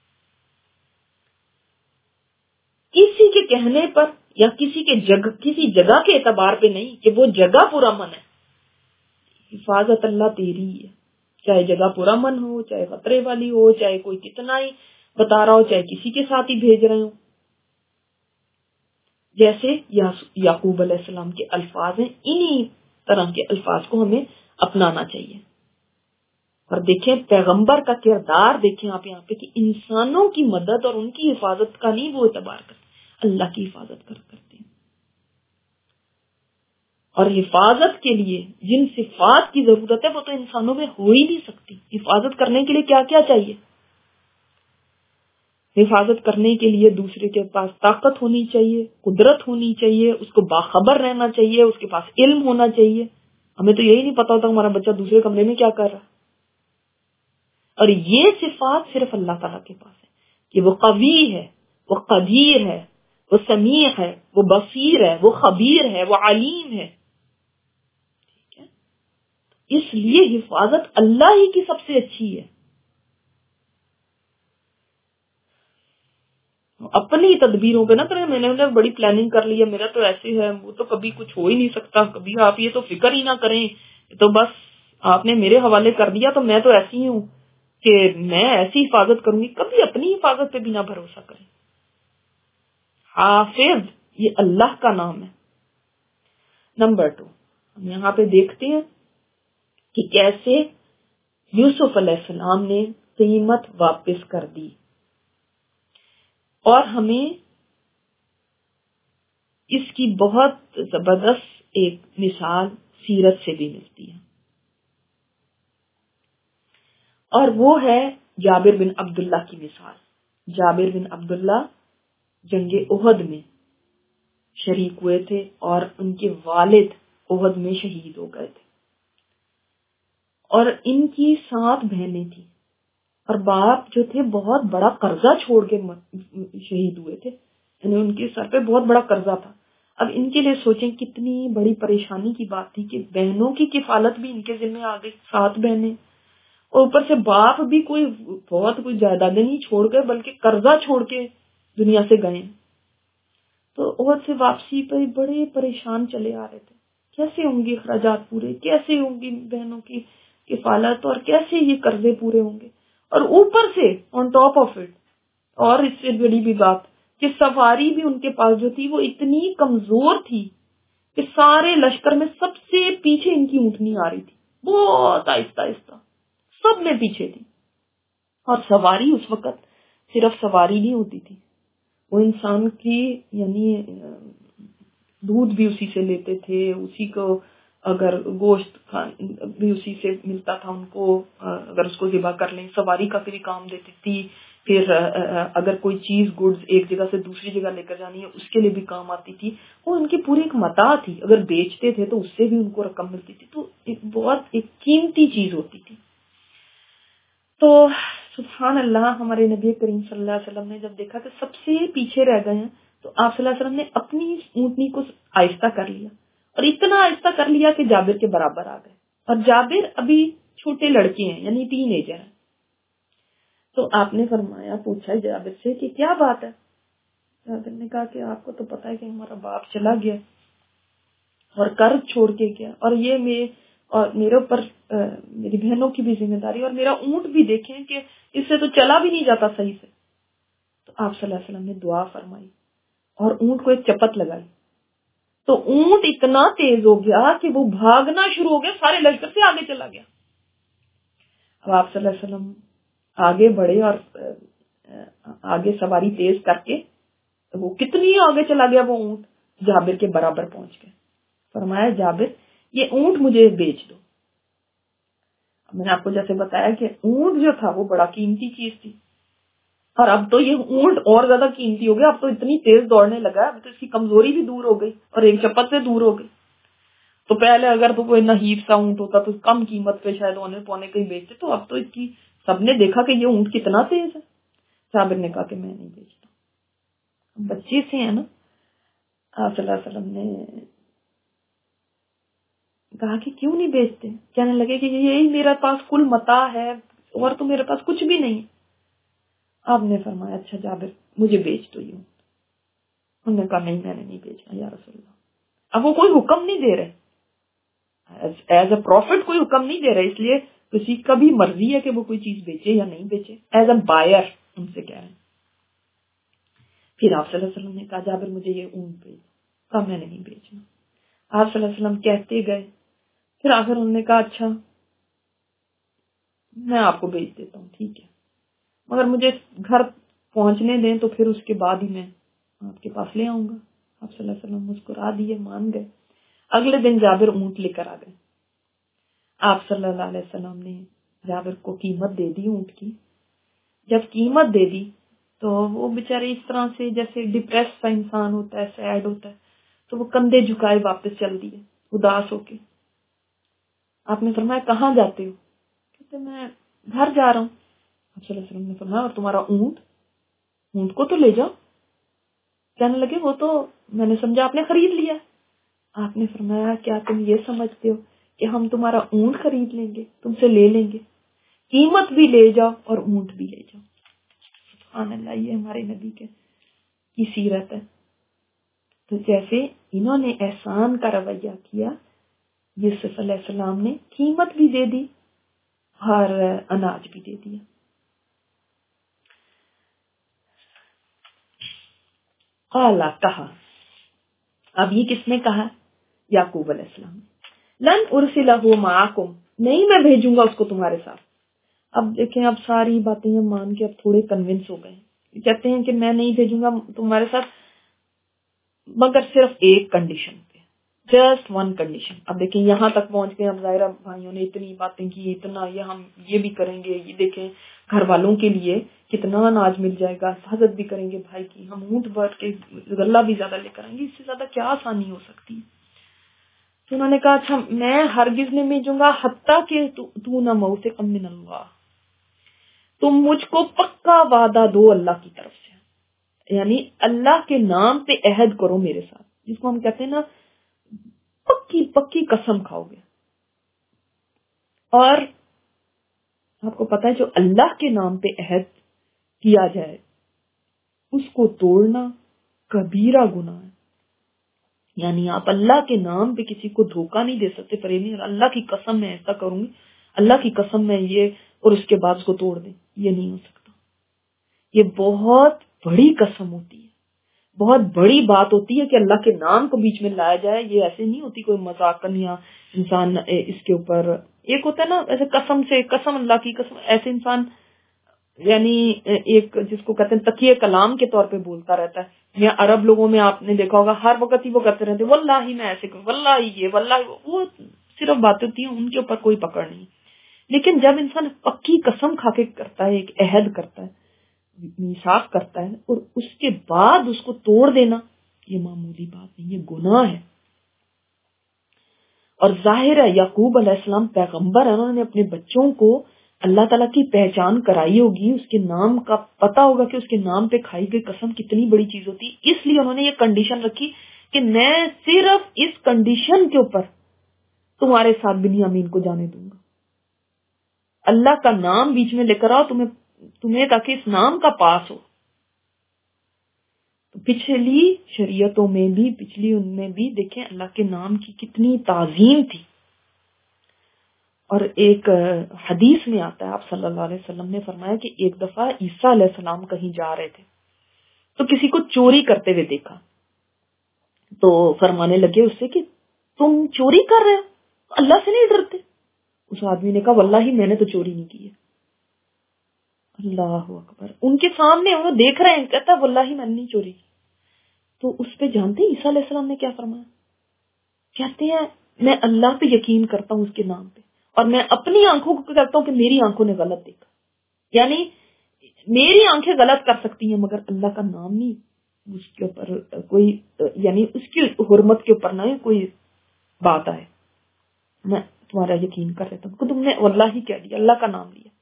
Speaker 1: کسی کے کہنے پر یا کسی کے جگہ کسی جگہ کے اعتبار پہ نہیں کہ وہ جگہ پورا من ہے. حفاظت اللہ تیری ہے، چاہے جگہ پورا من ہو، چاہے خطرے والی ہو، چاہے کوئی کتنا ہی بتا رہا ہو، چاہے کسی کے ساتھ ہی بھیج رہے ہوں. جیسے یعقوب علیہ السلام کے الفاظ ہیں، انہی طرح کے الفاظ کو ہمیں اپنانا چاہیے. اور دیکھیں پیغمبر کا کردار دیکھیں آپ یہاں پہ کہ انسانوں کی مدد اور ان کی حفاظت کا نہیں وہ اعتبار کرتے، اللہ کی حفاظت کر کرتے ہیں. اور حفاظت کے لیے جن صفات کی ضرورت ہے وہ تو انسانوں میں ہو ہی نہیں سکتی. حفاظت کرنے کے لیے کیا کیا چاہیے؟ حفاظت کرنے کے لیے دوسرے کے پاس طاقت ہونی چاہیے، قدرت ہونی چاہیے، اس کو باخبر رہنا چاہیے، اس کے پاس علم ہونا چاہیے. ہمیں تو یہی نہیں پتا ہوتا ہمارا بچہ دوسرے کمرے میں کیا کر رہا. اور یہ صفات صرف اللہ تعالیٰ کے پاس ہے کہ وہ قوی ہے، وہ قدیر ہے، وہ سمیع ہے، وہ بصیر ہے، وہ خبیر ہے، وہ علیم ہے. ٹھیک ہے، اس لیے حفاظت اللہ ہی کی سب سے اچھی ہے. اپنی تدبیروں پہ نہ کریں، میں نے بڑی پلاننگ کر لی ہے، میرا تو ایسے ہے، وہ تو کبھی کچھ ہو ہی نہیں سکتا، کبھی آپ یہ تو فکر ہی نہ کریں، تو بس آپ نے میرے حوالے کر دیا تو میں تو ایسی ہوں کہ میں ایسی حفاظت کروں گی. کبھی اپنی حفاظت پہ بھی نہ بھروسہ کریں. حافظ یہ اللہ کا نام ہے. نمبر ٹو، ہم یہاں پہ دیکھتے ہیں کہ کیسے یوسف علیہ السلام نے قیمت واپس کر دی، اور ہمیں اس کی بہت زبردست ایک مثال سیرت سے بھی ملتی ہے، اور وہ ہے جابر بن عبداللہ کی مثال. جابر بن عبداللہ جنگ احد میں شریک ہوئے تھے اور ان کے والد احد میں شہید ہو گئے تھے، اور ان کی سات بہنیں تھیں، اور باپ جو تھے بہت بڑا قرضہ چھوڑ کے شہید ہوئے تھے، یعنی ان کے سر پہ بہت بڑا قرضہ تھا. اب ان کے لیے سوچیں کتنی بڑی پریشانی کی بات تھی کہ بہنوں کی کفالت بھی ان کے ذمہ آ گئی، سات بہنیں، اور اوپر سے باپ بھی کوئی بہت کوئی جائیدادیں نہیں چھوڑ گئے بلکہ قرضہ چھوڑ کے دنیا سے گئے. تو احد سے واپسی پہ بڑے پریشان چلے آ رہے تھے، کیسے ہوں گے اخراجات پورے، کیسے ہوں گی بہنوں کی کفالت، اور کیسے یہ قرضے پورے ہوں گے. اور اوپر سے آن ٹاپ آف اٹ، اور اس سے بڑی بھی بات کہ سواری بھی ان کے پاس جو تھی وہ اتنی کمزور تھی کہ سارے لشکر میں سب سے پیچھے ان کی اونٹنی آ رہی تھی، بہت آہستہ آہستہ، سب میں پیچھے تھی. اور سواری اس وقت صرف سواری نہیں ہوتی تھی، وہ انسان کی یعنی دودھ بھی اسی سے لیتے تھے، اسی کو اگر گوشت بھی اسی سے ملتا تھا ان کو، اگر اس کو ذبح کر لیں سواری کا بھی کام دیتی تھی. پھر اگر کوئی چیز گڈز ایک جگہ سے دوسری جگہ لے کر جانی ہے اس کے لیے بھی کام آتی تھی. وہ ان کی پوری ایک متاع تھی، اگر بیچتے تھے تو اس سے بھی ان کو رقم ملتی تھی، تو ایک بہت ایک قیمتی چیز ہوتی تھی. تو سبحان اللہ، ہمارے نبی کریم صلی اللہ علیہ وسلم نے جب دیکھا کہ سب سے پیچھے رہ گئے ہیں تو آپ صلی اللہ علیہ وسلم نے اپنی اونٹنی کو آہستہ کر لیا، اور اتنا آہستہ کر لیا کہ جابر کے برابر آ گئے. اور جابر ابھی چھوٹے لڑکے ہیں، یعنی ٹین ایجر ہیں. تو آپ نے فرمایا، پوچھا جابر سے کہ کیا بات ہے. جابر نے کہا کہ آپ کو تو پتا ہے کہ ہمارا باپ چلا گیا اور قرض چھوڑ کے گیا، اور یہ میں اور میرے اوپر میری بہنوں کی بھی ذمہ داری، اور میرا اونٹ بھی دیکھیں کہ اس سے تو چلا بھی نہیں جاتا صحیح سے. تو آپ صلی اللہ علیہ وسلم نے دعا فرمائی اور اونٹ کو ایک چپت لگائی، تو اونٹ اتنا تیز ہو گیا کہ وہ بھاگنا شروع ہو گیا، سارے لشکر سے آگے چلا گیا. اب آپ صلی اللہ علیہ وسلم آگے بڑھے اور آگے سواری تیز کر کے وہ کتنی آگے چلا گیا وہ اونٹ، جابر کے برابر پہنچ گئے. فرمایا جابر یہ اونٹ مجھے بیچ دو. میں نے آپ کو جیسے بتایا کہ اونٹ جو تھا وہ بڑا قیمتی چیز تھی، اور اب تو یہ اونٹ اور زیادہ قیمتی ہو گیا. اب تو اتنی تیز دوڑنے لگا، اب تو اس کی کمزوری بھی دور ہو گئی اور ایک چپت سے دور ہو گئی. تو پہلے اگر تو کوئی نحیف سا اونٹ ہوتا تو کم قیمت پہ شاید ہونے پونے کہیں بیچتے، تو اب تو اس کی سب نے دیکھا کہ یہ اونٹ کتنا تیز ہے. جابر نے کہا کہ میں نہیں بیچتا. بچے سے ہیں نا. آپ صلی اللہ علیہ وسلم نے کہا کہ کیوں نہیں بیچتے؟ کہنے لگے کہ یہی میرے پاس کل متاع ہے اور تو میرے پاس کچھ بھی نہیں. آپ نے فرمایا اچھا جابر مجھے بیچ دو یہ. انہوں نے کہا نہیں میں نے نہیں بیچنا یا رسول اللہ. اب وہ کوئی حکم نہیں دے رہے، ایز اے پروفٹ کوئی حکم نہیں دے رہے، اس لیے کسی کا بھی مرضی ہے کہ وہ کوئی چیز بیچے یا نہیں بیچے. ایز اے بائر ان سے کہہ رہے ہیں. پھر آپ صلی اللہ علیہ وسلم نے کہا جابر مجھے یہ اونٹ بیچ. کہا میں نے نہیں بیچنا. آپ صلی اللہ علیہ وسلم کہتے گئے، پھر آخر انہوں نے کہا اچھا میں آپ کو بیچ دیتا ہوں، ٹھیک ہے، مگر مجھے گھر پہنچنے دیں تو پھر اس کے بعد ہی میں آپ کے پاس لے آؤں گا. آپ صلی اللہ علیہ وسلم مسکرا دیے، مان گئے. اگلے دن جابر اونٹ لے کر آ گئے. آپ صلی اللہ علیہ وسلم نے جابر کو قیمت دے دی اونٹ کی. جب قیمت دے دی تو وہ بیچارے اس طرح سے جیسے ڈپریس کا انسان ہوتا ہے، سیڈ ہوتا ہے، تو وہ کندھے جھکائے واپس چل دیے اداس ہو کے. آپ نے فرمایا کہاں جاتے ہو؟ کہتے میں گھر جا رہا ہوں. آپ صلی اللہ علیہ وسلم نے فرمایا اور تمہارا اونٹ؟ اونٹ کو تو لے جاؤ. کہنے لگے وہ تو میں نے سمجھا آپ نے خرید لیا. آپ نے فرمایا کیا تم یہ سمجھتے ہو کہ ہم تمہارا اونٹ خرید لیں گے، تم سے لے لیں گے؟ قیمت بھی لے جاؤ اور اونٹ بھی لے جاؤ. سبحان اللہ، یہ ہمارے نبی کے کی سیرت ہے. تو جیسے انہوں نے احسان کا رویہ کیا، یوسف علیہ السلام نے قیمت بھی دے دی اور اناج بھی دے دیا. قالا کہا، اب یہ کس نے کہا؟ یعقوب علیہ السلام. لن ارسلہ معکم، نہیں میں بھیجوں گا اس کو تمہارے ساتھ. اب دیکھیں اب ساری باتیں مان کے اب تھوڑے کنونس ہو گئے. کہتے ہیں کہ میں نہیں بھیجوں گا تمہارے ساتھ مگر صرف ایک کنڈیشن پہ، جسٹ ون کنڈیشن. اب دیکھیں یہاں تک پہنچ گئے. اب ظاہرہ بھائیوں نے اتنی باتیں کی، اتنا یہ ہم یہ بھی کریں گے، یہ دیکھیں گھر والوں کے لیے کتنا اناج مل جائے گا، حفاظت بھی کریں گے بھائی کی، ہم اونٹ بھر کے غلہ بھی زیادہ لے کر آئیں گے، اس سے زیادہ کیا آسانی ہو سکتی ہے. تو انہوں نے کہا اچھا میں ہرگز نہیں بھیجوں گا حتیٰ کہ تو نہ موثق من اللہ، تم مجھ کو پکا وعدہ دو اللہ کی طرف سے، یعنی اللہ کے نام پہ عہد کرو میرے ساتھ، جس کو ہم کہتے ہیں نا پکی پکی قسم کھاؤ گے. اور آپ کو پتا ہے جو اللہ کے نام پہ عہد کیا جائے اس کو توڑنا کبیرہ گناہ ہے. یعنی آپ اللہ کے نام پہ کسی کو دھوکہ نہیں دے سکتے، فریب نہیں. اللہ کی قسم میں ایسا کروں گی، اللہ کی قسم میں یہ، اور اس کے بعد اس کو توڑ دیں، یہ نہیں ہو سکتا. یہ بہت بڑی قسم ہوتی ہے، بہت بڑی بات ہوتی ہے کہ اللہ کے نام کو بیچ میں لایا جائے. یہ ایسے نہیں ہوتی کوئی مذاقن یا انسان اس کے اوپر. ایک ہوتا ہے نا ایسے قسم سے، قسم اللہ کی قسم، ایسے انسان یعنی ایک جس کو کہتے ہیں تقیہ کلام کے طور پہ بولتا رہتا ہے. یا عرب لوگوں میں آپ نے دیکھا ہوگا ہر وقت ہی وہ کہتے رہتے واللہ میں ایسے کروں، واللہ یہ واللہ وہ صرف باتیں ہوتی ہیں، ان کے اوپر کوئی پکڑ نہیں. لیکن جب انسان پکی قسم کھا کے کرتا ہے، ایک عہد کرتا ہے، میثاق کرتا ہے، اور اس کے بعد اس کو توڑ دینا، یہ معمولی بات نہیں، یہ گناہ ہے. اور ظاہر ہے یعقوب علیہ السلام پیغمبر ہیں، انہوں نے اپنے بچوں کو اللہ تعالیٰ کی پہچان کرائی ہوگی، اس کے نام کا پتہ ہوگا کہ اس کے نام پہ کھائی گئی قسم کتنی بڑی چیز ہوتی. اس لیے انہوں نے یہ کنڈیشن رکھی کہ میں صرف اس کنڈیشن کے اوپر تمہارے ساتھ بنیامین کو جانے دوں گا. اللہ کا نام بیچ میں لے کر آؤ تمہیں تمہیں تاکہ اس نام کا پاس ہو. پچھلی شریعتوں میں بھی، پچھلی ان میں بھی دیکھیں اللہ کے نام کی کتنی تعظیم تھی. اور ایک حدیث میں آتا ہے آپ صلی اللہ علیہ وسلم نے فرمایا کہ ایک دفعہ عیسیٰ علیہ السلام کہیں جا رہے تھے تو کسی کو چوری کرتے ہوئے دیکھا. تو فرمانے لگے اس سے کہ تم چوری کر رہے ہو، اللہ سے نہیں ڈرتے؟ اس آدمی نے کہا واللہ میں نے تو چوری نہیں کی ہے۔ اللہ اکبر، ان کے سامنے وہ دیکھ رہے ہیں، کہتا واللہ میں نے نہیں چوری کی۔ تو اس پہ جانتے ہیں عیسیٰ علیہ السلام نے کیا فرمایا؟ کہتے ہیں میں اللہ پہ یقین کرتا ہوں، اس کے نام پہ، اور میں اپنی آنکھوں کو کہتا ہوں کہ میری آنکھوں نے غلط دیکھا، یعنی میری آنکھیں غلط کر سکتی ہیں مگر اللہ کا نام نہیں، اس کے اوپر کوئی یعنی اس کی حرمت کے اوپر نہ کوئی بات آئے۔ میں تمہارا یقین کر لیتا ہوں کہ تم نے واللہ ہی کہہ دیا، اللہ کا نام لیا۔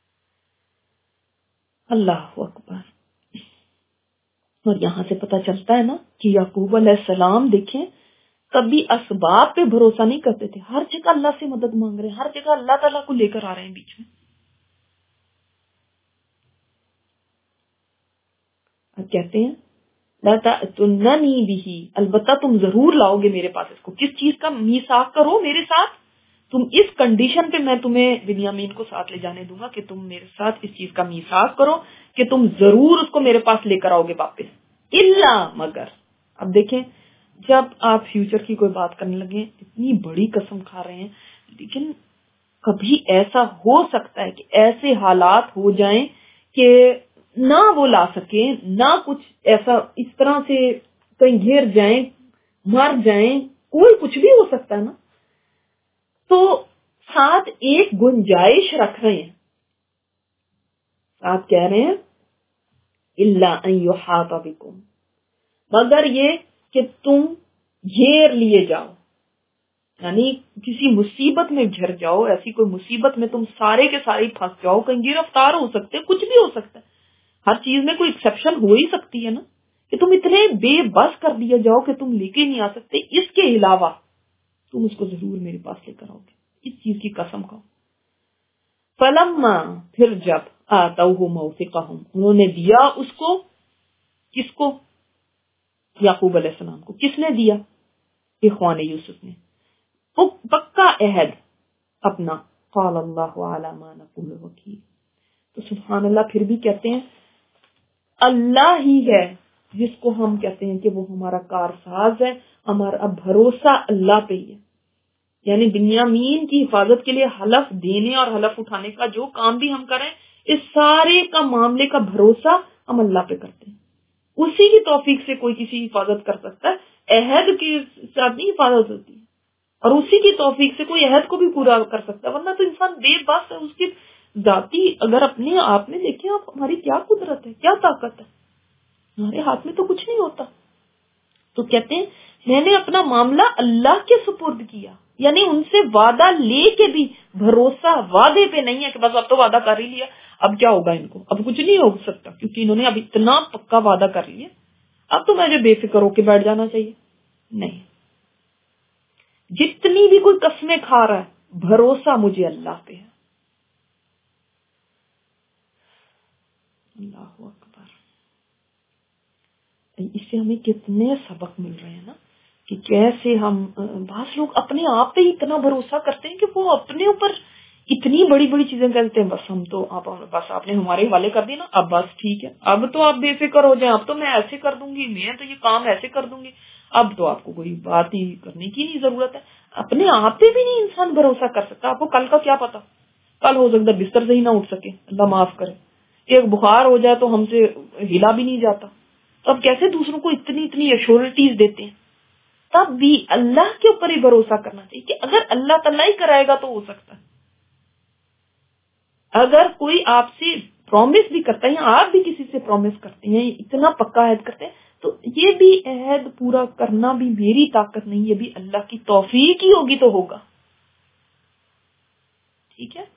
Speaker 1: اللہ اکبر۔ اور یہاں سے پتہ چلتا ہے نا کہ یعقوب علیہ السلام دیکھیں کبھی اسباب پہ بھروسہ نہیں کرتے تھے، ہر جگہ اللہ سے مدد مانگ رہے ہیں، ہر جگہ اللہ تعالیٰ کو لے کر آ رہے ہیں بیچ میں۔ اب کہتے ہیں لا تأتوننی بہ، البتہ تم ضرور لاؤ گے میرے پاس اس کو۔ کس چیز کا میثاق کرو میرے ساتھ؟ تم اس کنڈیشن پہ میں تمہیں بنیامین کو ساتھ لے جانے دوں گا کہ تم میرے ساتھ اس چیز کا میثاق کرو کہ تم ضرور اس کو میرے پاس لے کر آؤ گے واپس، الا مگر۔ اب دیکھیں جب آپ فیوچر کی کوئی بات کرنے لگے اتنی بڑی قسم کھا رہے ہیں، لیکن کبھی ایسا ہو سکتا ہے کہ ایسے حالات ہو جائیں کہ نہ وہ لا سکیں، نہ کچھ ایسا اس طرح سے کہیں گھیر جائیں، مر جائیں، کوئی کچھ بھی ہو سکتا ہے نا۔ تو ساتھ ایک گنجائش رکھ رہے ہیں، ساتھ کہہ رہے ہیں الا ان یحاط بکم، مگر یہ کہ تم گھیر لیے جاؤ، یعنی کسی مصیبت میں گھر جاؤ، ایسی کوئی مصیبت میں تم سارے کے سارے پھنس جاؤ، کہیں گرفتار ہو سکتے، کچھ بھی ہو سکتا ہے، ہر چیز میں کوئی ایکسیپشن ہو ہی سکتی ہے نا، کہ تم اتنے بے بس کر دیا جاؤ کہ تم لے کے نہیں آ سکتے، اس کے علاوہ تم اس کو ضرور میرے پاس لے کر آؤ گے، اس چیز کی قسم کھاؤ۔ فلما، پھر جب آتوہ موثقہم، انہوں نے دیا اس کو، کس کو؟ یعقوب علیہ السلام کو۔ کس نے دیا؟ اخوان یوسف نے، پکا عہد اپنا، قال اللہ علی ما نقول وکیل۔ تو سبحان اللہ، پھر بھی کہتے ہیں اللہ ہی ہے جس کو ہم کہتے ہیں کہ وہ ہمارا کارساز ہے، ہمارا بھروسہ اللہ پہ ہی ہے، یعنی بنیامین کی حفاظت کے لیے حلف دینے اور حلف اٹھانے کا جو کام بھی ہم کریں، اس سارے کا معاملے کا بھروسہ ہم اللہ پہ کرتے ہیں، اسی کی توفیق سے کوئی کسی حفاظت کر سکتا ہے، عہد کی ساتھ نہیں حفاظت ہوتی ہے، اور اسی کی توفیق سے کوئی عہد کو بھی پورا کر سکتا ہے، ورنہ تو انسان بے بس ہے، اس کی ذاتی اگر اپنے آپ میں دیکھیں آپ، ہماری کیا قدرت ہے، کیا طاقت ہے، ہمارے ہاتھ میں تو کچھ نہیں ہوتا۔ تو کہتے ہیں میں نے اپنا معاملہ اللہ کے سپرد کیا، یعنی ان سے وعدہ لے کے بھی بھروسہ وعدے پہ نہیں ہے کہ بس اب تو وعدہ کر ہی لیا، اب کیا ہوگا ان کو، اب کچھ نہیں ہو سکتا، کیونکہ انہوں نے اب اتنا پکا وعدہ کر لیا، اب تو مجھے بے فکر ہو کے بیٹھ جانا چاہیے۔ نہیں، جتنی بھی کوئی قسمیں کھا رہا ہے، بھروسہ مجھے اللہ پہ ہے۔ اللہ اکبر، اس سے ہمیں کتنے سبق مل رہے ہیں نا، کہ کیسے ہم، بعض لوگ اپنے آپ پہ ہی اتنا بھروسہ کرتے ہیں کہ وہ اپنے اوپر اتنی بڑی بڑی چیزیں کرتے ہیں، بس ہم تو آپ بس آپ نے ہمارے حوالے کر دی نا، اب بس ٹھیک ہے، اب تو آپ بے فکر ہو جائیں، اب تو میں ایسے کر دوں گی، میں تو یہ کام ایسے کر دوں گی، اب تو آپ کو کوئی بات ہی کرنے کی نہیں ضرورت ہے۔ اپنے آپ پہ بھی نہیں انسان بھروسہ کر سکتا، آپ کو کل کا کیا پتا، کل ہو سکتا ہے بستر سے ہی نہ اٹھ سکے، اللہ معاف کرے، ایک بخار ہو جائے تو ہم سے ہلا بھی نہیں جاتا، تو اب کیسے دوسروں کو اتنی اتنی ایشورٹیز دیتے ہیں؟ تب بھی اللہ کے اوپر ہی بھروسہ کرنا چاہیے کہ اگر اللہ تعالیٰ ہی کرائے گا تو ہو سکتا ہے۔ اگر کوئی آپ سے پرومس بھی کرتا ہے، یا آپ بھی کسی سے پرومس کرتے ہیں، اتنا پکا عہد کرتے ہیں، تو یہ بھی عہد پورا کرنا بھی میری طاقت نہیں، یہ بھی اللہ کی توفیق ہی ہوگی تو ہوگا۔ ٹھیک ہے،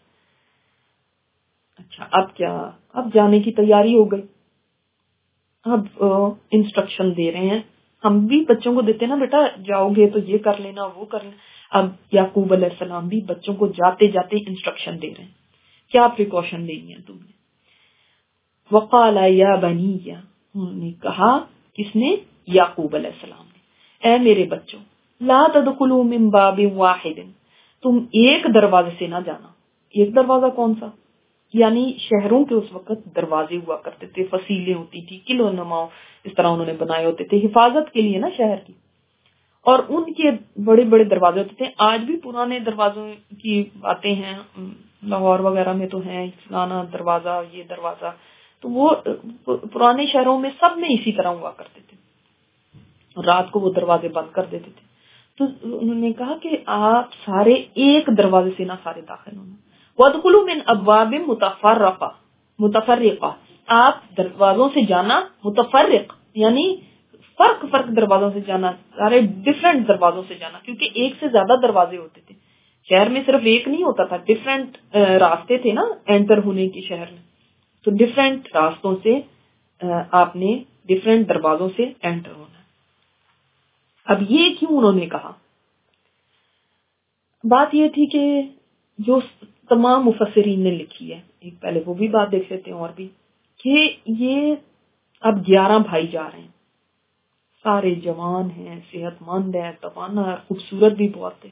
Speaker 1: اچھا اب کیا، اب جانے کی تیاری ہو گئی، اب انسٹرکشن دے رہے ہیں، ہم بھی بچوں کو دیتے ہیں نا، بیٹا جاؤ گے تو یہ کر لینا، وہ کر لینا، اب یعقوب علیہ السلام بھی بچوں کو جاتے جاتے انسٹرکشن دے رہے ہیں، کیا پریکاشن لینی ہے تم نے۔ وقال یا بنی، انہوں نے کہا، کس نے؟ یعقوب علیہ السلام نے، اے میرے بچوں، لا تدخلوا من باب واحد، تم ایک دروازے سے نہ جانا۔ ایک دروازہ کون سا؟ یعنی شہروں کے اس وقت دروازے ہوا کرتے تھے، فصیلیں ہوتی تھی، قلعوں نما اس طرح انہوں نے بنائے ہوتے تھے حفاظت کے لیے نا شہر کی، اور ان کے بڑے بڑے دروازے ہوتے تھے. آج بھی پرانے دروازوں کی باتیں ہیں، لاہور وغیرہ میں تو ہیں، فلانا دروازہ، یہ دروازہ، تو وہ پرانے شہروں میں سب میں اسی طرح ہوا کرتے تھے. رات کو وہ دروازے بند کر دیتے تھے. تو انہوں نے کہا کہ آپ سارے ایک دروازے سے نہ سارے داخل ہونا. وَادْخُلُوا مِنْ أَبْوَابٍ مُتَفَرَّقَةٍ متفرقہ، آپ دروازوں سے جانا متفرق یعنی فرق فرق دروازوں سے جانا، سارے ڈفرینٹ دروازوں سے جانا، کیونکہ ایک سے زیادہ دروازے ہوتے تھے. شہر میں صرف ایک نہیں ہوتا تھا، ڈفرینٹ راستے تھے نا انٹر ہونے کی شہر میں. تو ڈفرینٹ راستوں سے آپ نے ڈفرینٹ دروازوں سے انٹر ہونا. اب یہ کیوں انہوں نے کہا؟ بات یہ تھی کہ جو تمام مفسرین نے لکھی ہے، ایک پہلے وہ بھی بات دیکھ لیتے ہیں اور بھی، کہ یہ اب گیارہ بھائی جا رہے ہیں، سارے جوان ہیں، صحت مند ہیں، توانا، خوبصورت بھی بہت ہے.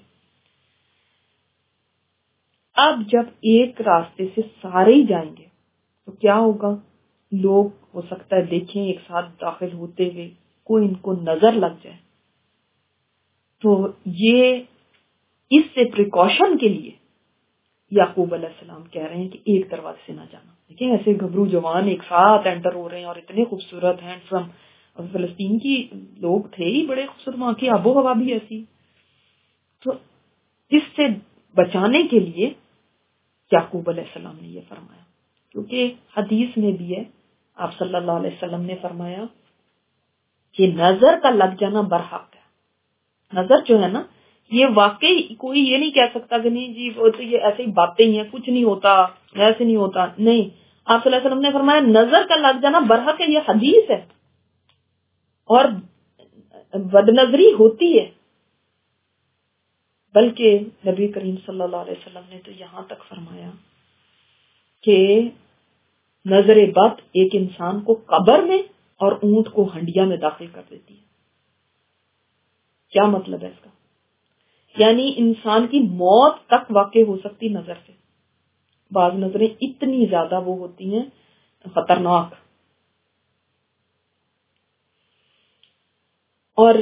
Speaker 1: اب جب ایک راستے سے سارے ہی جائیں گے تو کیا ہوگا؟ لوگ ہو سکتا ہے دیکھیں ایک ساتھ داخل ہوتے ہوئے، کوئی ان کو نظر لگ جائے. تو یہ اس سے پریکاشن کے لیے یعقوب علیہ السلام کہہ رہے ہیں کہ ایک دروازے سے نہ جانا. دیکھیں ایسے گھبرو جوان ایک ساتھ انٹر ہو رہے ہیں اور اتنے خوبصورت ہینڈسم، اور فلسطین کی لوگ تھے ہی بڑے خوبصورت، وہاں کی آب و ہوا بھی ایسی. تو اس سے بچانے کے لیے یعقوب علیہ السلام نے یہ فرمایا، کیونکہ حدیث میں بھی ہے، آپ صلی اللہ علیہ وسلم نے فرمایا کہ نظر کا لگ جانا برحق ہے. نظر جو ہے نا، یہ واقعی کوئی یہ نہیں کہہ سکتا کہ نہیں جی وہ تو یہ ایسے ہی باتیں ہی ہیں، کچھ نہیں ہوتا، ایسے نہیں ہوتا. نہیں، آپ صلی اللہ علیہ وسلم نے فرمایا نظر کا لگ جانا برحق ہے، یہ حدیث ہے. اور بد نظری ہوتی ہے، بلکہ نبی کریم صلی اللہ علیہ وسلم نے تو یہاں تک فرمایا کہ نظر بد ایک انسان کو قبر میں اور اونٹ کو ہنڈیا میں داخل کر دیتی ہے. کیا مطلب ہے اس کا؟ یعنی انسان کی موت تک واقع ہو سکتی نظر سے. بعض نظریں اتنی زیادہ وہ ہوتی ہیں خطرناک. اور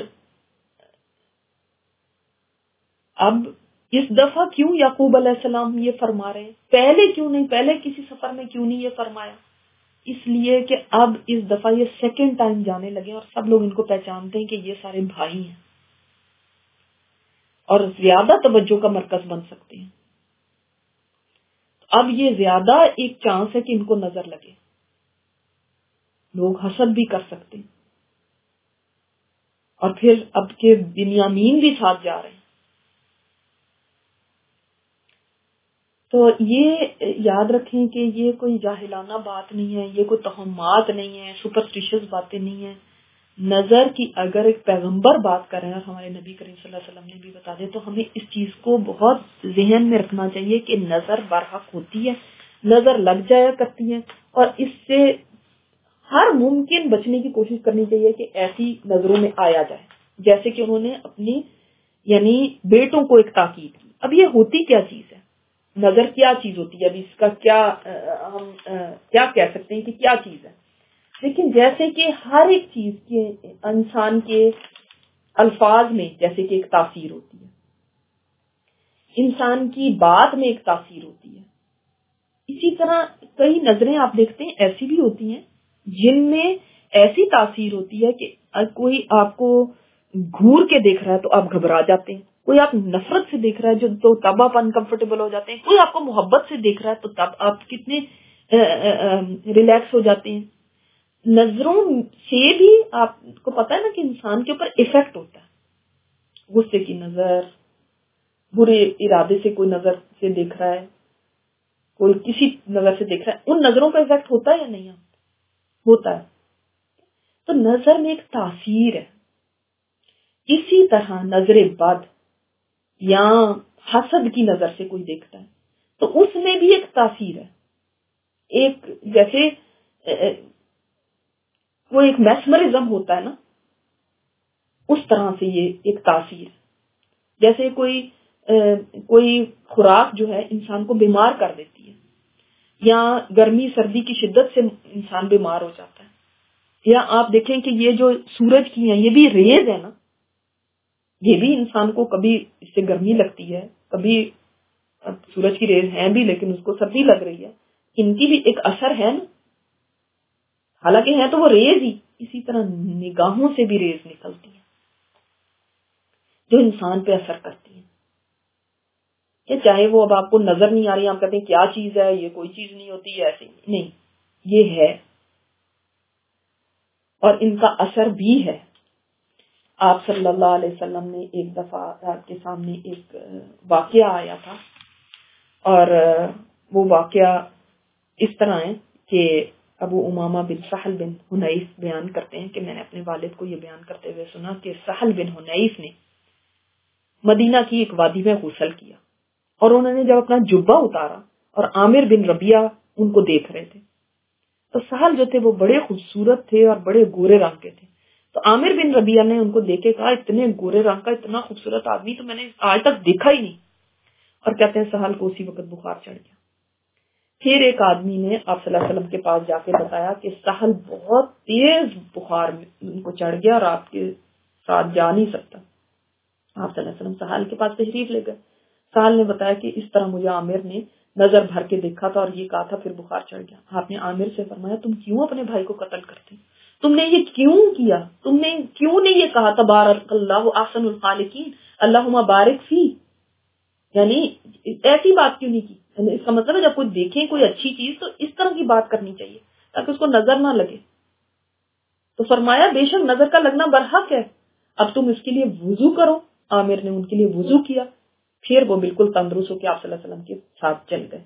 Speaker 1: اب اس دفعہ کیوں یعقوب علیہ السلام یہ فرما رہے ہیں؟ پہلے کیوں نہیں، پہلے کسی سفر میں کیوں نہیں یہ فرمایا؟ اس لیے کہ اب اس دفعہ یہ سیکنڈ ٹائم جانے لگے اور سب لوگ ان کو پہچانتے ہیں کہ یہ سارے بھائی ہیں اور زیادہ توجہ کا مرکز بن سکتے ہیں. اب یہ زیادہ ایک چانس ہے کہ ان کو نظر لگے، لوگ حسد بھی کر سکتے ہیں. اور پھر اب کے بنیامین بھی ساتھ جا رہے ہیں. تو یہ یاد رکھیں کہ یہ کوئی جاہلانہ بات نہیں ہے، یہ کوئی توہمات نہیں ہے، سپرسٹیشس باتیں نہیں ہیں. نظر کی اگر ایک پیغمبر بات کر رہے ہیں اور ہمارے نبی کریم صلی اللہ علیہ وسلم نے بھی بتا دیا، تو ہمیں اس چیز کو بہت ذہن میں رکھنا چاہیے کہ نظر برحق ہوتی ہے، نظر لگ جایا کرتی ہے، اور اس سے ہر ممکن بچنے کی کوشش کرنی چاہیے کہ ایسی نظروں میں آیا جائے. جیسے کہ انہوں نے اپنی یعنی بیٹوں کو ایک تاکید کی. اب یہ ہوتی کیا چیز ہے؟ نظر کیا چیز ہوتی ہے؟ اب اس کا کیا ہم کیا کہہ سکتے ہیں کہ کیا چیز ہے؟ لیکن جیسے کہ ہر ایک چیز کے انسان کے الفاظ میں جیسے کہ ایک تاثیر ہوتی ہے، انسان کی بات میں ایک تاثیر ہوتی ہے، اسی طرح کئی نظریں آپ دیکھتے ہیں ایسی بھی ہوتی ہیں جن میں ایسی تاثیر ہوتی ہے کہ کوئی آپ کو گھور کے دیکھ رہا ہے تو آپ گھبرا جاتے ہیں، کوئی آپ نفرت سے دیکھ رہا ہے جو تو تب آپ انکمفرٹیبل ہو جاتے ہیں، کوئی آپ کو محبت سے دیکھ رہا ہے تو تب آپ کتنے ریلیکس ہو جاتے ہیں. نظروں سے بھی آپ کو پتا ہے نا کہ انسان کے اوپر ایفیکٹ ہوتا ہے. غصے کی نظر، برے ارادے سے کوئی نظر سے دیکھ رہا ہے، کوئی کسی نظر سے دیکھ رہا ہے، ان نظروں کا ایفیکٹ ہوتا ہے یا نہیں ہوتا ہے؟ تو نظر میں ایک تاثیر ہے. اسی طرح نظر بد یا حسد کی نظر سے کوئی دیکھتا ہے تو اس میں بھی ایک تاثیر ہے. ایک جیسے وہ ایک میسمرزم ہوتا ہے نا، اس طرح سے یہ ایک تاثیر. جیسے کوئی کوئی خوراک جو ہے انسان کو بیمار کر دیتی ہے، یا گرمی سردی کی شدت سے انسان بیمار ہو جاتا ہے، یا آپ دیکھیں کہ یہ جو سورج کی ہیں یہ بھی ریز ہے نا، یہ بھی انسان کو کبھی اس سے گرمی لگتی ہے، کبھی سورج کی ریز ہیں بھی لیکن اس کو سردی لگ رہی ہے، ان کی بھی ایک اثر ہے نا، حالانکہ ہے تو وہ ریز ہی، اسی طرح نگاہوں سے بھی ریز نکلتی ہے جو انسان پہ اثر کرتی ہے، کہ چاہے وہ اب آپ کو نظر نہیں آ رہی، آپ کہتے ہیں کیا چیز ہے یہ، کوئی چیز نہیں ہوتی ہے، ایسے نہیں، یہ ہے اور ان کا اثر بھی ہے۔ آپ صلی اللہ علیہ وسلم نے ایک دفعہ آپ کے سامنے ایک واقعہ آیا تھا، اور وہ واقعہ اس طرح ہے کہ ابو امامہ بن سہل بن حنیف بیان کرتے ہیں کہ میں نے اپنے والد کو یہ بیان کرتے ہوئے سنا کہ سہل بن حنیف نے مدینہ کی ایک وادی میں غسل کیا، اور انہوں نے جب اپنا جبہ اتارا اور عامر بن ربیعہ ان کو دیکھ رہے تھے، تو سہل جو تھے وہ بڑے خوبصورت تھے اور بڑے گورے رنگ کے تھے، تو عامر بن ربیعہ نے ان کو دیکھے کہا اتنے گورے رنگ کا اتنا خوبصورت آدمی تو میں نے آج تک دیکھا ہی نہیں، اور کہتے ہیں سہل کو اسی وقت بخار چڑھ گیا۔ پھر ایک آدمی نے آپ صلی اللہ علیہ وسلم کے پاس جا کے بتایا کہ سہل بہت تیز بخار ان کو چڑھ گیا اور آپ کے ساتھ جا نہیں سکتا۔ آپ صلی اللہ علیہ وسلم سہل کے پاس تشریف لے گئے، سہل نے بتایا کہ اس طرح مجھے عامر نے نظر بھر کے دیکھا تھا اور یہ کہا تھا، پھر بخار چڑھ گیا۔ آپ نے عامر سے فرمایا تم کیوں اپنے بھائی کو قتل کرتے، تم نے یہ کیوں کیا، تم نے کیوں نہیں یہ کہا تبارک اللہ احسن الخالقین اللہم بارک فی، یعنی ایسی بات کیوں نہیں کی؟ یعنی اس کا مطلب ہے جب کوئی دیکھیں کوئی اچھی چیز تو اس طرح کی بات کرنی چاہیے تاکہ اس کو نظر نہ لگے۔ تو فرمایا بے شک نظر کا لگنا برحق ہے، اب تم اس کے لیے وضو کرو۔ عامر نے ان کے لیے وضو کیا، پھر وہ بالکل تندرست ہو کے آپ صلی اللہ علیہ وسلم کے ساتھ چل گئے۔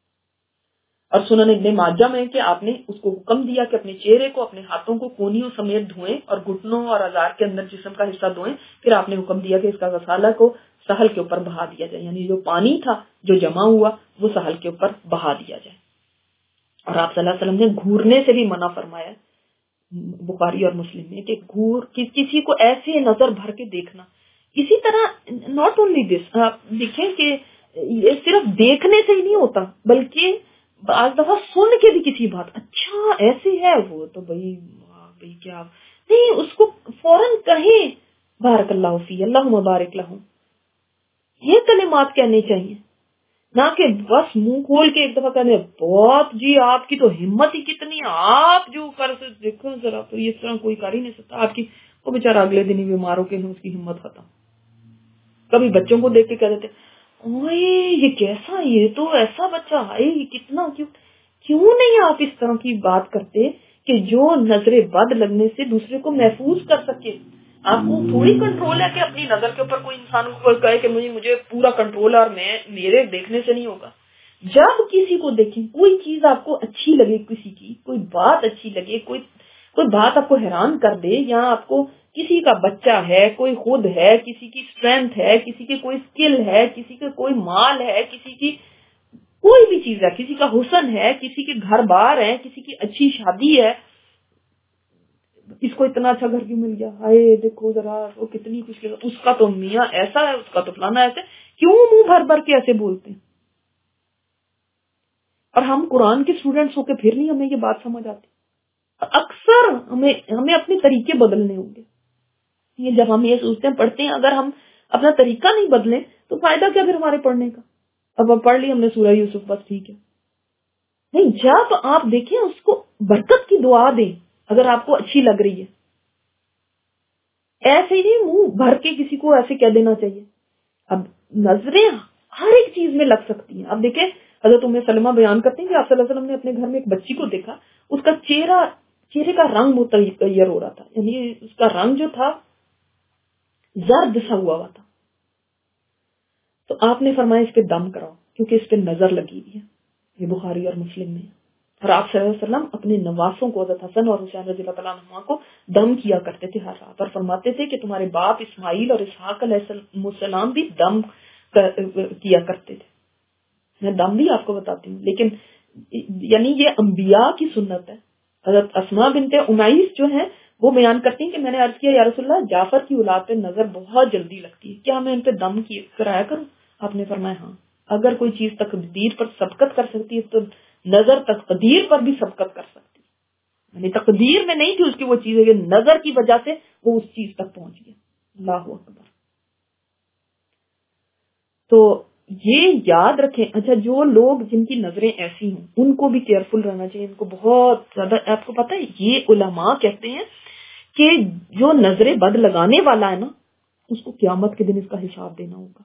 Speaker 1: اور سنن ابن ماجہ میں کہ آپ نے اس کو حکم دیا کہ اپنے چہرے کو اپنے ہاتھوں کو کونیوں سمیت دھوئیں اور گھٹنوں اور اعضاء کے اندر جسم کا حصہ دھوئیں، پھر آپ نے حکم دیا کہ اس کا غسالہ کو سہل کے اوپر بہا دیا جائے، یعنی جو پانی تھا جو جمع ہوا وہ سہل کے اوپر بہا دیا جائے۔ اور آپ صلی اللہ علیہ وسلم نے گھورنے سے بھی منع فرمایا، بخاری اور مسلم میں، کہ گھور کسی کو ایسے نظر بھر کے دیکھنا۔ اسی طرح ناٹ اونلی دس، آپ دیکھیں کہ یہ صرف دیکھنے سے ہی نہیں ہوتا بلکہ بعض دفعہ سن کے بھی کسی بات اچھا ایسے ہے وہ تو بھائی بھائی کیا نہیں، اس کو فوراً کہیں بارک اللہ فی اللہم بارک لہم، یہ کلمات کہنے چاہیے، نہ کہ بس منہ کھول کے ایک دفعہ کہنے بہت جی آپ کی تو ہمت ہی کتنی، آپ جو کر سکتے دیکھو ذرا، تو اس طرح کوئی کر ہی نہیں سکتا۔ آپ کی وہ بیچارہ اگلے دن ہی بیمار ہو کے اس کی ہمت ختم۔ کبھی بچوں کو دیکھ کے کہہ دیتے اوے یہ کیسا، یہ تو ایسا بچہ ہے، یہ کتنا کیوٹ، کیوں نہیں آپ اس طرح کی بات کرتے کہ جو نظر بد لگنے سے دوسرے کو محفوظ کر سکے؟ آپ کو تھوڑی کنٹرول ہے کہ اپنی نظر کے اوپر کوئی انسان کو کہے کہ مجھے مجھے پورا کنٹرول ہے اور میں میرے دیکھنے سے نہیں ہوگا۔ جب کسی کو دیکھیں، کوئی چیز آپ کو اچھی لگے، کسی کی کوئی بات اچھی لگے، کوئی کوئی بات آپ کو حیران کر دے، یا آپ کو کسی کا بچہ ہے، کوئی خود ہے، کسی کی اسٹرینتھ ہے، کسی کی کوئی اسکل ہے، کسی کے کوئی مال ہے، کسی کی کوئی بھی چیز ہے، کسی کا حسن ہے، کسی کے گھر بار ہے، کسی کی اچھی شادی ہے، اس کو اتنا اچھا گھر کیوں مل گیا، ہائے دیکھو ذرا وہ کتنی خوش، اس کا تو میاں ایسا ہے، اس کا تو فلانا ایسے، کیوں منہ بھر بھر کے ایسے بولتے ہیں؟ اور ہم قرآن کے اسٹوڈنٹس ہو کے پھر نہیں ہمیں یہ بات سمجھ آتی۔ اکثر ہمیں ہمیں اپنے طریقے بدلنے ہوں گے، یہ جب ہم یہ سوچتے ہیں پڑھتے ہیں، اگر ہم اپنا طریقہ نہیں بدلیں تو فائدہ کیا پھر ہمارے پڑھنے کا؟ اب اب پڑھ لی ہم نے سورہ یوسف، بس ٹھیک ہے، نہیں، جب آپ دیکھیں اس کو برکت کی دعا دیں اگر آپ کو اچھی لگ رہی ہے، ایسے ہی نہیں منہ بھر کے کسی کو ایسے کہہ دینا چاہیے۔ اب نظریں ہر ایک چیز میں لگ سکتی ہیں۔ اب دیکھیں حضرت ام سلمہ بیان کرتے ہیں کہ آپ صلی اللہ علیہ وسلم نے اپنے گھر میں ایک بچی کو دیکھا، اس کا چہرہ چہرے کا رنگ متغیر ہو رہا تھا، یعنی اس کا رنگ جو تھا زرد سا ہوا ہوا تھا، تو آپ نے فرمایا اس پہ دم کراؤ کیونکہ اس پہ نظر لگی ہوئی ہے، یہ بخاری اور مسلم میں۔ اور آپ صلی اللہ علیہ وسلم اپنے نواسوں کو حضرت حسن اور حسین رضی اللہ تعالیٰ عنہما کو دم کیا کرتے تھے ہر رات، اور فرماتے تھے کہ تمہارے باپ اسماعیل اور اسحاق علیہ السلام بھی دم کیا کرتے تھے۔ میں دم بھی آپ کو بتاتی ہوں، لیکن یعنی یہ انبیاء کی سنت ہے۔ حضرت اسماء بنت امیس جو ہیں وہ بیان کرتی ہیں کہ میں نے عرض کیا یا رسول اللہ، جعفر کی اولاد پہ نظر بہت جلدی لگتی ہے، کیا میں ان پہ دم کرایا کروں؟ آپ نے فرمایا ہاں، اگر کوئی چیز تقدیر پر سبقت کر سکتی ہے تو نظر تقدیر پر بھی سبقت کر سکتی ہے، یعنی تقدیر میں نہیں تھی اس کی وہ چیز ہے، نظر کی وجہ سے وہ اس چیز تک پہنچ گیا۔ اللہ اکبر۔ تو یہ یاد رکھیں. اچھا جو لوگ جن کی نظریں ایسی ہوں ان کو بھی کیئرفل رہنا چاہیے, ان کو بہت زیادہ. آپ کو پتہ ہے یہ علماء کہتے ہیں کہ جو نظریں بد لگانے والا ہے نا اس کو قیامت کے دن اس کا حساب دینا ہوگا.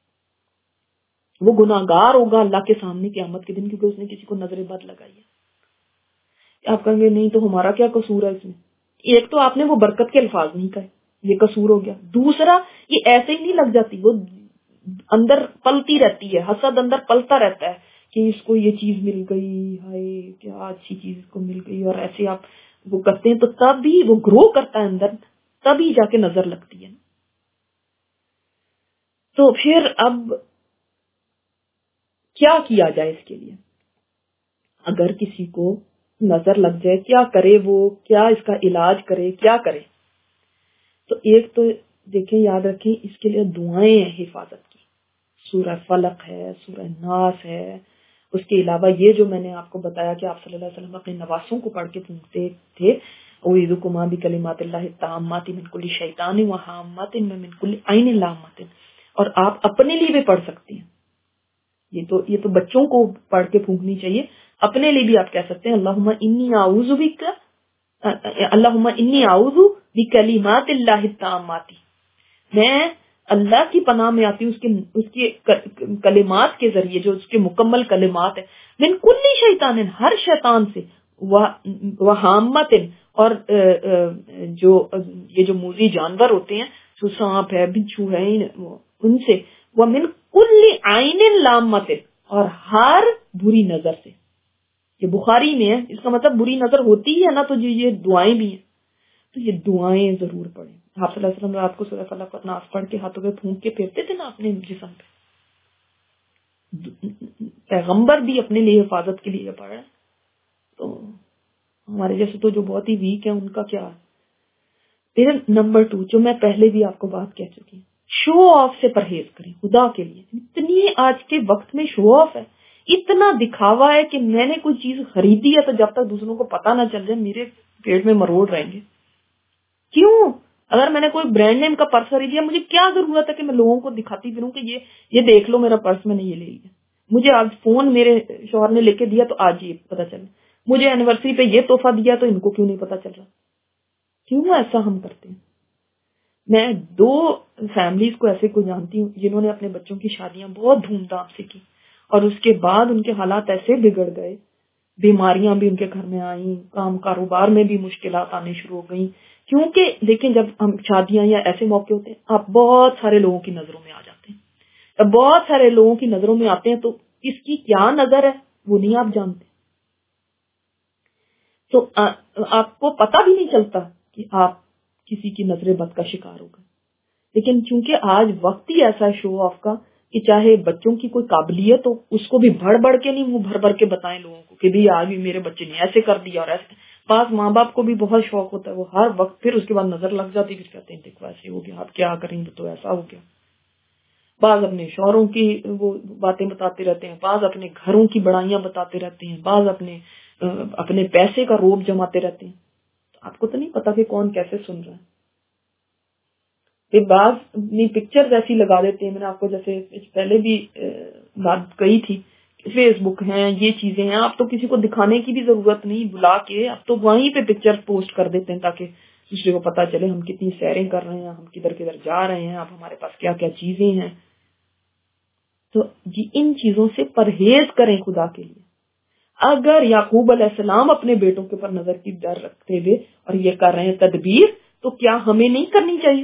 Speaker 1: وہ گناہگار ہوگا اللہ کے سامنے قیامت کے دن, کیونکہ اس نے کسی کو نظر بد لگائی ہے. آپ کہیں گے نہیں تو ہمارا کیا قصور ہے اس میں. ایک تو آپ نے وہ برکت کے الفاظ نہیں کہے, یہ قصور ہو گیا. دوسرا یہ ایسے ہی نہیں لگ جاتی, وہ اندر پلتی رہتی ہے, حسد اندر پلتا رہتا ہے کہ اس کو یہ چیز مل گئی, ہائے کیا اچھی چیز اس کو مل گئی, اور ایسے آپ وہ کرتے ہیں تو تب بھی وہ گرو کرتا ہے اندر, تبھی جا کے نظر لگتی ہے. تو پھر اب کیا کیا جائے اس کے لیے؟ اگر کسی کو نظر لگ جائے کیا کرے, وہ کیا اس کا علاج کرے, کیا کرے؟ تو ایک تو دیکھیں, یاد رکھیں اس کے لیے دعائیں ہیں حفاظت کی. سورہ فلق ہے, سورہ ناس ہے. اس کے علاوہ یہ جو میں نے آپ کو بتایا کہ آپ صلی اللہ علیہ وسلم اپنے نواسوں کو پڑھ کے پھونکتے تھے, اعوذکما بکلمات اللہ التامات من کل شیطان وہامات من کل عین لامۃ, اور آپ اپنے لیے بھی پڑھ سکتے ہیں. یہ تو یہ تو بچوں کو پڑھ کے پھونکنی چاہیے. اپنے لیے بھی آپ کہہ سکتے ہیں اللہم انی اعوذ بک اللہم انی اعوذ بکلمات اللہ التامات, میں اللہ کی پناہ میں آتی ہوں اس کے اس کے کلمات کے ذریعے, جو اس کے مکمل کلمات ہیں, من کل شیطان, ہر شیطان سے, وہامت, اور جو یہ جو موذی جانور ہوتے ہیں, جو سانپ ہے, بچھو ہے, ان سے, ومن کل عین لامۃ, اور ہر بری نظر سے. یہ بخاری میں ہے, اس کا مطلب بری نظر ہوتی ہے نا, تو یہ دعائیں بھی ہیں, تو یہ دعائیں ضرور پڑھیں. آپ صلی اللہ علیہ وسلم رات کو سورہ فلق اور ناس پڑھ کے ہاتھوں پہ پھونک کے پھیرتے تھے نا اپنے جسم پہ. پیغمبر بھی اپنے لیے حفاظت کے لیے پڑھ رہے ہیں, تو ہمارے جیسے تو جو بہت ہی ویک ہیں ان کا کیا ہے. پھر نمبر ٹو, جو میں پہلے بھی آپ کو بات کہہ چکی ہوں, شو آف سے پرہیز کریں خدا کے لیے. اتنی آج کے وقت میں شو آف ہے, اتنا دکھاوا ہے کہ میں نے کوئی چیز خریدی ہے تو جب تک دوسروں کو پتا نہ چل جائے میرے پیٹ میں مروڑ رہیں گے. کیوں؟ اگر میں نے کوئی برانڈ نیم کا پرس خرید لیا, مجھے کیا ضرورت ہے کہ میں لوگوں کو دکھاتی پھروں کہ یہ یہ دیکھ لو میرا پرس, میں نے یہ لے لیا. مجھے آج فون میرے شوہر نے لے کے دیا تو آج یہ پتا چلا, مجھے اینیورسری پہ یہ تحفہ دیا تو ان کو کیوں نہیں پتا چل رہا. کیوں ایسا ہم کرتے ہیں؟ میں دو فیملیز کو ایسے کو جانتی ہوں جنہوں نے اپنے بچوں کی شادیاں بہت دھوم دھام سے کی, اور اس کے بعد ان کے حالات ایسے بگڑ گئے, بیماریاں بھی ان کے گھر میں آئیں, کام کاروبار میں بھی مشکلات آنے شروع ہو گئیں. کیونکہ دیکھیں جب ہم شادیاں یا ایسے موقع ہوتے ہیں, آپ بہت سارے لوگوں کی نظروں میں آ جاتے ہیں. جب بہت سارے لوگوں کی نظروں میں آتے ہیں تو اس کی کیا نظر ہے وہ نہیں آپ جانتے, تو آپ کو پتہ بھی نہیں چلتا کہ آپ کسی کی نظر بد کا شکار ہو گئے. لیکن چونکہ آج وقت ہی ایسا ہے شو آف کا کہ چاہے بچوں کی کوئی قابلیت ہو اس کو بھی بڑھ بڑھ کے نہیں منہ بھر بھر کے بتائیں لوگوں کو کہ بھی آج بھی میرے بچے نے ایسے کر دیا اور ایسے. بعض ماں باپ کو بھی بہت شوق ہوتا ہے, وہ ہر وقت پھر اس کے بعد نظر لگ جاتی, پھر کہتے ہیں دیکھو ایسے ہو گیا, آپ کیا کریں گے تو ایسا ہو گیا. بعض اپنے شوہروں کی وہ باتیں بتاتے رہتے ہیں, بعض اپنے گھروں کی بڑائیاں بتاتے رہتے ہیں, بعض اپنے اپنے پیسے کا روب جماتے رہتے ہیں. آپ کو تو نہیں پتا کہ کون کیسے سن رہا ہے. پھر بعض اپنی پکچر ایسی لگا دیتے ہیں, میں نے آپ کو جیسے پہلے بھی بات کہی تھی, فیس بک ہیں, یہ چیزیں ہیں, آپ تو کسی کو دکھانے کی بھی ضرورت نہیں, بلا کے اب تو وہیں پہ پکچر پوسٹ کر دیتے ہیں تاکہ دوسرے کو پتا چلے ہم کتنی سیریں کر رہے ہیں, ہم کدھر کدھر جا رہے ہیں, اب ہمارے پاس کیا کیا چیزیں ہیں. تو جی ان چیزوں سے پرہیز کریں خدا کے لیے. اگر یعقوب علیہ السلام اپنے بیٹوں کے اوپر نظر کی ڈر رکھتے ہوئے اور یہ کر رہے ہیں تدبیر, تو کیا ہمیں نہیں کرنی چاہیے؟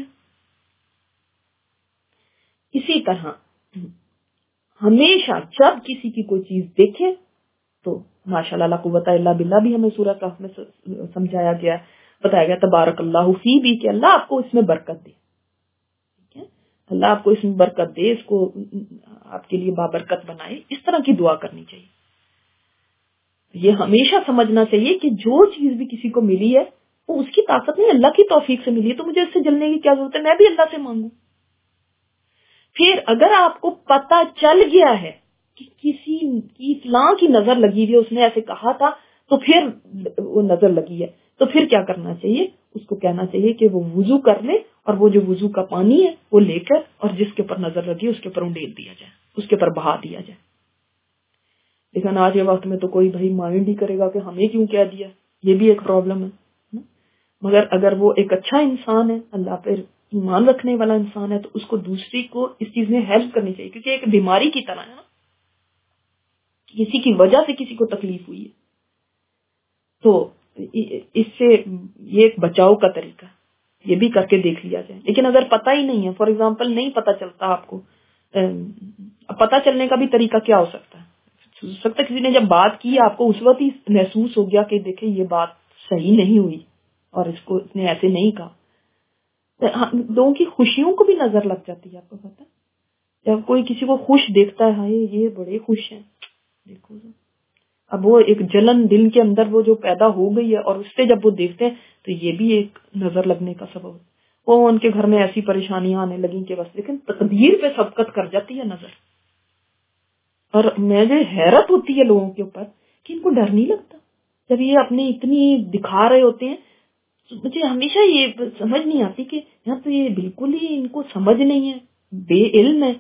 Speaker 1: اسی طرح ہمیشہ جب کسی کی کوئی چیز دیکھے تو ماشاء اللہ لا قوت الا باللہ بھی ہمیں سورہ کہف میں سمجھایا گیا, بتایا گیا تبارک اللہ فی بھی کہ اللہ آپ کو اس میں برکت دے, اللہ آپ کو اس میں برکت دے, اس کو آپ کے لیے بابرکت بنائے. اس طرح کی دعا کرنی چاہیے. یہ ہمیشہ سمجھنا چاہیے کہ جو چیز بھی کسی کو ملی ہے وہ اس کی طاقت نہیں, اللہ کی توفیق سے ملی ہے, تو مجھے اس سے جلنے کی کیا ضرورت ہے, میں بھی اللہ سے مانگوں. پھر اگر آپ کو پتا چل گیا ہے کہ کسی کی فلاں کی نظر لگی ہوئی ہے, اس نے ایسے کہا تھا, تو پھر وہ نظر لگی ہے, تو پھر کیا کرنا چاہیے, اس کو کہنا چاہیے کہ وہ وضو کر لے اور وہ جو وضو کا پانی ہے وہ لے کر اور جس کے اوپر نظر لگی اس کے اوپر انڈیل دیا جائے، اس کے اوپر بہا دیا جائے. لیکن آج کے وقت میں تو کوئی بھائی مائنڈ ہی کرے گا کہ ہمیں کیوں کہہ دیا، یہ بھی ایک پرابلم ہے. مگر اگر وہ ایک اچھا انسان ہے، اللہ پر ایمان رکھنے والا انسان ہے، تو اس کو دوسری کو اس چیز میں ہیلپ کرنی چاہیے، کیونکہ ایک بیماری کی طرح ہے نا، کسی کی وجہ سے کسی کو تکلیف ہوئی ہے تو اس سے یہ ایک بچاؤ کا طریقہ ہے، یہ بھی کر کے دیکھ لیا جائے. لیکن اگر پتہ ہی نہیں ہے، فار ایگزامپل نہیں پتہ چلتا آپ کو، پتہ چلنے کا بھی طریقہ کیا ہو سکتا ہے؟ ہو سکتا ہے کسی نے جب بات کی آپ کو اس وقت ہی محسوس ہو گیا کہ دیکھیں یہ بات صحیح نہیں ہوئی اور اس کو اس نے ایسے نہیں کہا. لوگوں کی خوشیوں کو بھی نظر لگ جاتی ہے. آپ کو پتا ہے جب کوئی کسی کو خوش دیکھتا ہے، ہاں یہ بڑے خوش ہیں، دیکھو اب وہ ایک جلن دل کے اندر وہ جو پیدا ہو گئی ہے، اور اس سے جب وہ دیکھتے ہیں تو یہ بھی ایک نظر لگنے کا سبب ہے. وہ ان کے گھر میں ایسی پریشانیاں آنے لگیں کہ بس، لیکن تقدیر پہ سبقت کر جاتی ہے نظر. اور میں جو حیرت ہوتی ہے لوگوں کے اوپر کہ ان کو ڈر نہیں لگتا جب یہ اپنی اتنی دکھا رہے ہوتے ہیں. مجھے ہمیشہ یہ سمجھ نہیں آتی کہ یہاں تو یہ بالکل ہی ان کو سمجھ نہیں ہے، بے علم ہے،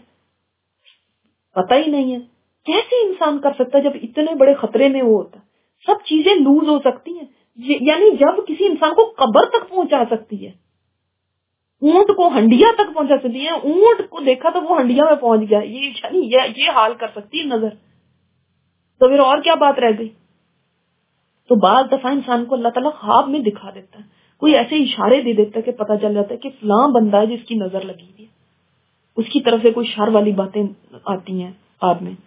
Speaker 1: پتہ ہی نہیں ہے. کیسے انسان کر سکتا ہے جب اتنے بڑے خطرے میں وہ ہوتا ہے؟ سب چیزیں لوز ہو سکتی ہیں، یعنی جب کسی انسان کو قبر تک پہنچا سکتی ہے، اونٹ کو ہنڈیا تک پہنچا سکتی ہے، اونٹ کو دیکھا تو وہ ہنڈیا میں پہنچ گیا، یہ یہ حال کر سکتی ہے نظر، تو پھر اور کیا بات رہ گئی. تو بعض دفعہ انسان کو اللہ تعالیٰ خواب میں دکھا دیتا ہے، کوئی ایسے اشارے دے دیتا ہے کہ پتہ چل جاتا ہے کہ فلاں بندہ ہے جس کی نظر لگی ہوئی ہے، اس کی طرف سے کوئی شر والی باتیں آتی ہیں خواب میں.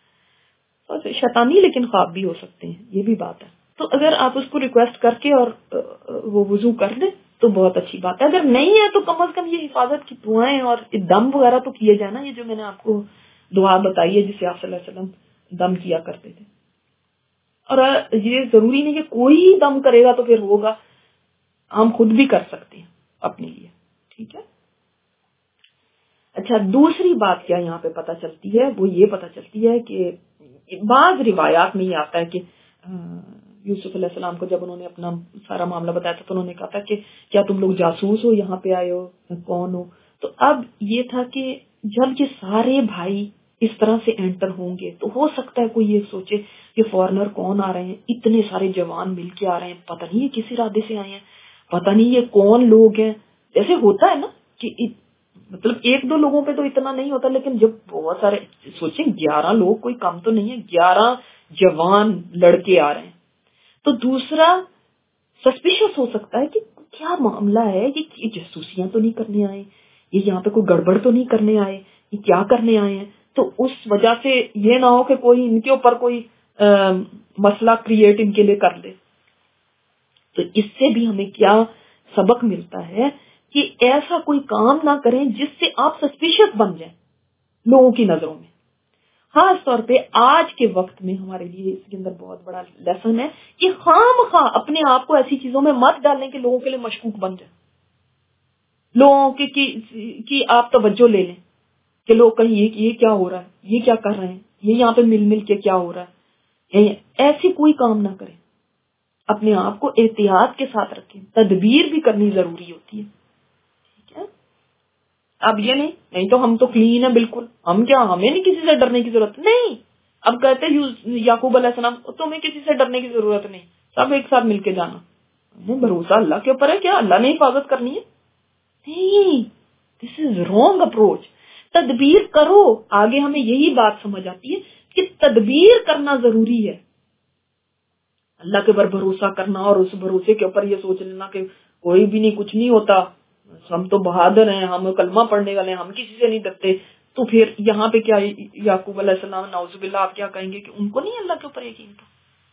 Speaker 1: شیطانی لیکن خواب بھی ہو سکتے ہیں، یہ بھی بات ہے. تو اگر آپ اس کو ریکویسٹ کر کے اور وہ وضو کر دیں تو بہت اچھی بات ہے. اگر نہیں ہے تو کم از کم یہ حفاظت کی دعائیں اور دم وغیرہ تو کیے جائے نا، یہ جو میں نے آپ کو دعا بتائی ہے جسے آپ صلی اللہ علیہ وسلم دم کیا کرتے تھے. اور یہ ضروری نہیں کہ کوئی دم کرے گا تو پھر ہوگا، ہم خود بھی کر سکتے ہیں اپنے لیے. ٹھیک ہے. اچھا، دوسری بات کیا یہاں پہ پتہ چلتی ہے، وہ یہ پتہ چلتی ہے کہ بعض روایات میں یہ آتا ہے کہ یوسف علیہ السلام کو جب انہوں نے اپنا سارا معاملہ بتایا تھا تو انہوں نے کہا تھا کہ کیا تم لوگ جاسوس ہو، یہاں پہ آئے ہو، کون ہو؟ تو اب یہ تھا کہ جب یہ سارے بھائی اس طرح سے انٹر ہوں گے تو ہو سکتا ہے کوئی یہ سوچے کہ فورنر کون آ رہے ہیں، اتنے سارے جوان مل کے آ رہے ہیں، پتہ نہیں یہ کس ارادے سے آئے ہیں، پتہ نہیں یہ کون لوگ ہیں. جیسے ہوتا ہے نا کہ مطلب ایک دو لوگوں پہ تو اتنا نہیں ہوتا، لیکن جب بہت سارے، سوچیں گیارہ لوگ کوئی کم تو نہیں ہے، گیارہ جوان لڑکے آ رہے ہیں. تو دوسرا سسپیشس ہو سکتا ہے کہ کیا معاملہ ہے، یہ جاسوسیاں تو نہیں کرنے آئے، یہ یہاں پہ کوئی گڑبڑ تو نہیں کرنے آئے، یہ کیا کرنے آئے ہیں. تو اس وجہ سے یہ نہ ہو کہ کوئی ان کے اوپر کوئی مسئلہ کریٹ ان کے لیے کر لے. تو اس سے بھی ہمیں کیا سبق ملتا ہے کہ ایسا کوئی کام نہ کریں جس سے آپ سسپیشس بن جائیں لوگوں کی نظروں میں. خاص طور پہ آج کے وقت میں ہمارے لیے اس کے اندر بہت بڑا لیسن ہے کہ خام خواہ اپنے آپ کو ایسی چیزوں میں مت ڈالیں کہ لوگوں کے لیے مشکوک بن جائیں، لوگوں کی کی آپ توجہ لے لیں کہ لوگ کہیں یہ یہ کیا ہو رہا ہے، یہ کیا کر رہے ہیں، یہ یہاں پہ مل مل کے کیا ہو رہا ہے. ایسی کوئی کام نہ کریں، اپنے آپ کو احتیاط کے ساتھ رکھیں، تدبیر بھی کرنی ضروری ہوتی ہے. ٹھیک ہے. اب یہ نہیں نہیں تو ہم تو کلین ہیں بالکل، ہم کیا، ہمیں نہیں کسی سے ڈرنے کی ضرورت نہیں. اب کہتے ہیں یعقوب علیہ السلام تمہیں کسی سے ڈرنے کی ضرورت نہیں، سب ایک ساتھ مل کے جانا. بھروسہ اللہ کے اوپر ہے، کیا اللہ نے حفاظت کرنی ہے؟ نہیں، دس از رانگ اپروچ. تدبیر کرو. آگے ہمیں یہی بات سمجھ آتی ہے کہ تدبیر کرنا ضروری ہے. اللہ کے اوپر بھروسہ کرنا اور اس بھروسے کے اوپر یہ سوچ لینا کہ کوئی بھی نہیں، کچھ نہیں ہوتا، ہم تو بہادر ہیں، ہم کلمہ پڑھنے والے ہیں، ہم کسی سے نہیں ڈرتے. تو پھر یہاں پہ کیا یعقوب علیہ السلام نعوذ باللہ آپ کیا کہیں گے کہ ان کو نہیں اللہ کے اوپر یقین تھا؟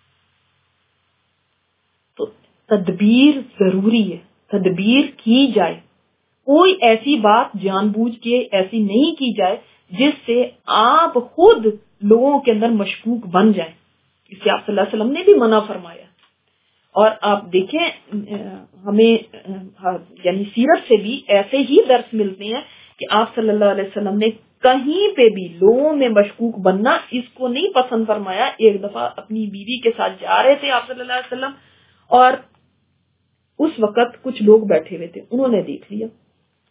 Speaker 1: تو تدبیر ضروری ہے، تدبیر کی جائے. کوئی ایسی بات جان بوجھ کے ایسی نہیں کی جائے جس سے آپ خود لوگوں کے اندر مشکوک بن جائیں. اس سے آپ صلی اللہ علیہ وسلم نے بھی منع فرمایا. اور آپ دیکھیں ہمیں یعنی سیرت سے بھی ایسے ہی درس ملتے ہیں کہ آپ صلی اللہ علیہ وسلم نے کہیں پہ بھی لوگوں میں مشکوک بننا اس کو نہیں پسند فرمایا. ایک دفعہ اپنی بیوی کے ساتھ جا رہے تھے آپ صلی اللہ علیہ وسلم، اور اس وقت کچھ لوگ بیٹھے ہوئے تھے، انہوں نے دیکھ لیا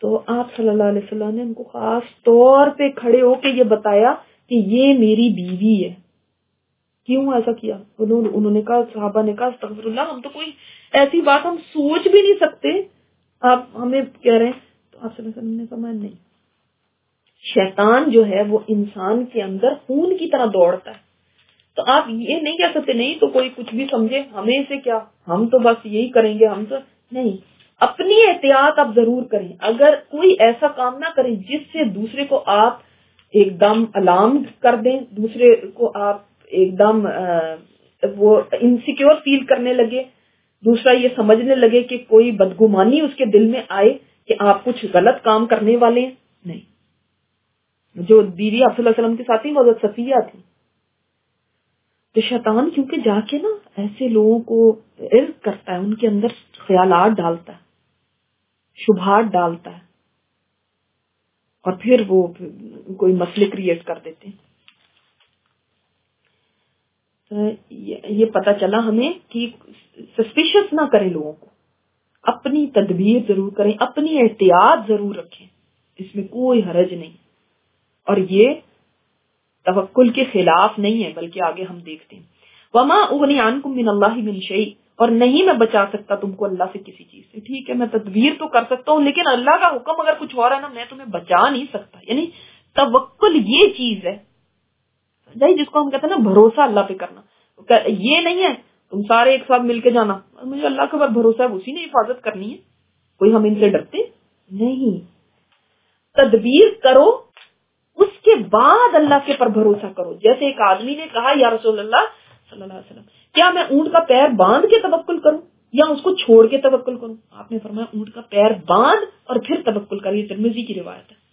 Speaker 1: تو آپ صلی اللہ علیہ وسلم نے ان کو خاص طور پہ کھڑے ہو کے یہ بتایا کہ یہ میری بیوی ہے. کیوں ایسا کیا؟ انہوں نے کہا، صحابہ نے کہا استغفر اللہ، ہم تو کوئی ایسی بات ہم سوچ بھی نہیں سکتے، آپ ہمیں کہہ رہے ہیں. تو آپ صلی اللہ علیہ وسلم نے کہا نہیں، شیطان جو ہے وہ انسان کے اندر خون کی طرح دوڑتا ہے، تو آپ یہ نہیں کہہ سکتے نہیں تو کوئی کچھ بھی سمجھے ہمیں سے کیا، ہم تو بس یہی کریں گے، ہم تو نہیں. اپنی احتیاط آپ ضرور کریں. اگر کوئی ایسا کام نہ کریں جس سے دوسرے کو آپ ایک دم الارم کر دیں، دوسرے کو آپ ایک دم وہ انسیکیور فیل کرنے لگے، دوسرا یہ سمجھنے لگے کہ کوئی بدگمانی اس کے دل میں آئے کہ آپ کچھ غلط کام کرنے والے ہیں. نہیں. جو بیوی آپ صلی اللہ علیہ وسلم کے ساتھ ہی حضرت صفیہ تھی، تو شیطان کیونکہ جا کے نا ایسے لوگوں کو عرق کرتا ہے، ان کے اندر خیالات ڈالتا ہے، شبہات ڈالتا ہے، اور پھر وہ کوئی مسئلے کریٹ کر دیتے ہیں. یہ پتا چلا ہمیں کہ سسپیشس نہ کریں لوگوں کو، اپنی تدبیر ضرور کریں، اپنی احتیاط ضرور رکھیں، اس میں کوئی حرج نہیں. اور یہ توکل کے خلاف نہیں ہے، بلکہ آگے ہم دیکھتے ہیں وما اغنی عنکم من اللہ من شیء، اور نہیں میں بچا سکتا تم کو اللہ سے کسی چیز سے. ٹھیک ہے میں تدبیر تو کر سکتا ہوں، لیکن اللہ کا حکم اگر کچھ اور ہے نا، میں تمہیں بچا نہیں سکتا. یعنی توکل یہ چیز ہے جس کو ہم کہتے ہیں نا بھروسہ اللہ پہ کرنا. یہ نہیں ہے تم سارے ایک ساتھ مل کے جانا، مجھے اللہ کے اوپر بھروسہ ہے، اسی نے حفاظت کرنی ہے، کوئی ہم ان سے ڈرتے نہیں. تدبیر کرو، اس کے بعد اللہ کے پر بھروسہ کرو. جیسے ایک آدمی نے کہا یا رسول اللہ صلی اللہ علیہ وسلم، کیا میں اونٹ کا پیر باندھ کے توکل کروں یا اس کو چھوڑ کے توکل کروں؟ آپ نے فرمایا اونٹ کا پیر باندھ اور پھر توکل کر. یہ ترمذی کی روایت ہے.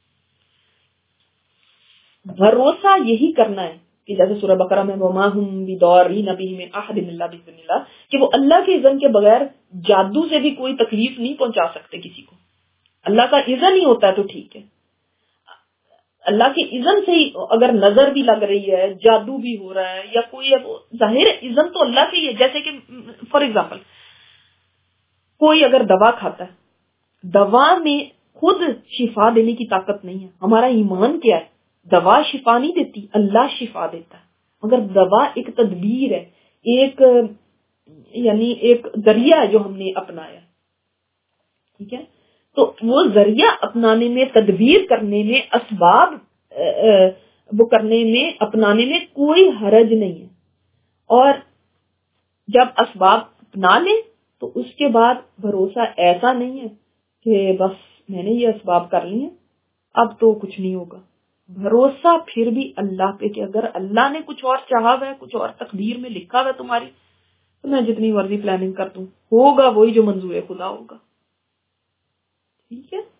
Speaker 1: بھروسہ یہی کرنا ہے کہ جیسے سورہ بقرہ میں وما هم بضارین بہ من احد الا باذن اللہ، کہ وہ اللہ کے اذن کے بغیر جادو سے بھی کوئی تکلیف نہیں پہنچا سکتے کسی کو. اللہ کا اذن ہی ہوتا ہے تو ٹھیک ہے. اللہ کے اذن سے ہی اگر نظر بھی لگ رہی ہے، جادو بھی ہو رہا ہے یا کوئی ظاہر اذن تو اللہ کے ہی ہے. جیسے کہ فار ایگزامپل کوئی اگر دوا کھاتا ہے، دوا میں خود شفا دینے کی طاقت نہیں ہے. ہمارا ایمان کیا ہے؟ دوا شفا نہیں دیتی، اللہ شفا دیتا ہے. مگر دوا ایک تدبیر ہے، ایک یعنی ایک ذریعہ ہے جو ہم نے اپنایا. ٹھیک ہے، تو وہ ذریعہ اپنانے میں، تدبیر کرنے میں، اسباب وہ کرنے میں، اپنانے میں کوئی حرج نہیں ہے. اور جب اسباب اپنا لیں تو اس کے بعد بھروسہ ایسا نہیں ہے کہ بس میں نے یہ اسباب کر لی ہیں اب تو کچھ نہیں ہوگا. بھروسہ پھر بھی اللہ پہ کہ اگر اللہ نے کچھ اور چاہا ہے، کچھ اور تقدیر میں لکھا ہے تمہاری، تو میں جتنی مرضی پلاننگ کر دوں، ہوگا وہی جو منظور خدا ہوگا. ٹھیک ہے،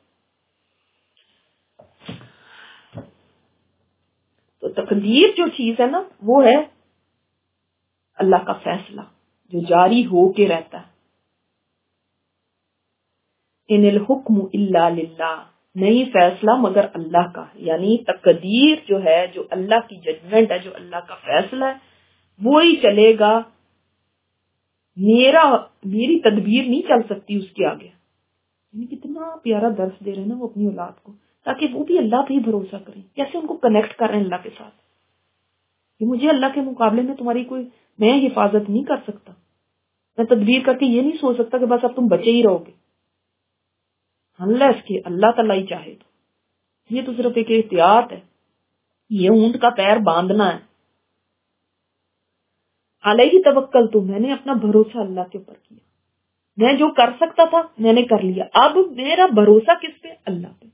Speaker 1: تو تقدیر جو چیز ہے نا وہ ہے اللہ کا فیصلہ جو جاری ہو کے رہتا ہے. ان الحکم الا للہ، نہیں فیصلہ مگر اللہ کا. یعنی تقدیر جو ہے، جو اللہ کی ججمنٹ ہے، جو اللہ کا فیصلہ ہے، وہی چلے گا. میرا میری تدبیر نہیں چل سکتی اس کے آگے. یعنی کتنا پیارا درس دے رہے ہیں نا وہ اپنی اولاد کو، تاکہ وہ بھی اللہ پہ ہی بھروسہ کریں. کیسے ان کو کنیکٹ کر رہے ہیں اللہ کے ساتھ کہ مجھے اللہ کے مقابلے میں تمہاری کوئی میں حفاظت نہیں کر سکتا. میں تدبیر کر کے یہ نہیں سوچ سکتا کہ بس اب تم بچے ہی رہو گے، انلیس کہ اللہ تعالیٰ ہی چاہے تو. یہ تو صرف ایک احتیاط ہے، یہ اونٹ کا پیر باندھنا ہے. علیہ توکل، تو میں نے اپنا بھروسہ اللہ کے اوپر کیا. میں جو کر سکتا تھا میں نے کر لیا، اب میرا بھروسہ کس پہ؟ اللہ پہ.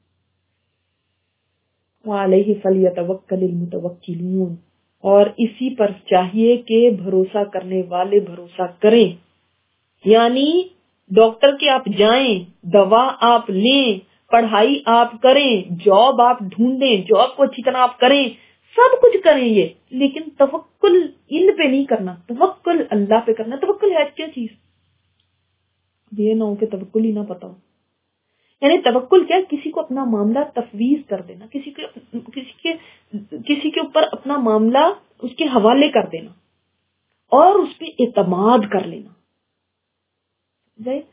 Speaker 1: وعلیہ فلیتوکل المتوکلون، اور اسی پر چاہیے کہ بھروسہ کرنے والے بھروسہ کریں. یعنی ڈاکٹر کے آپ جائیں، دوا آپ لیں، پڑھائی آپ کریں، جاب آپ ڈھونڈیں، جاب کو اچھی طرح آپ کریں، سب کچھ کریں یہ، لیکن توکل ان پہ نہیں کرنا، توکل اللہ پہ کرنا. توکل ہے کیا چیز؟ یہ نہ ہو کہ توکل ہی نہ پتا ہو. یعنی توکل کیا؟ کسی کو اپنا معاملہ تفویض کر دینا، کسی کے کسی کے کسی کے اوپر اپنا معاملہ اس کے حوالے کر دینا اور اس پہ اعتماد کر لینا.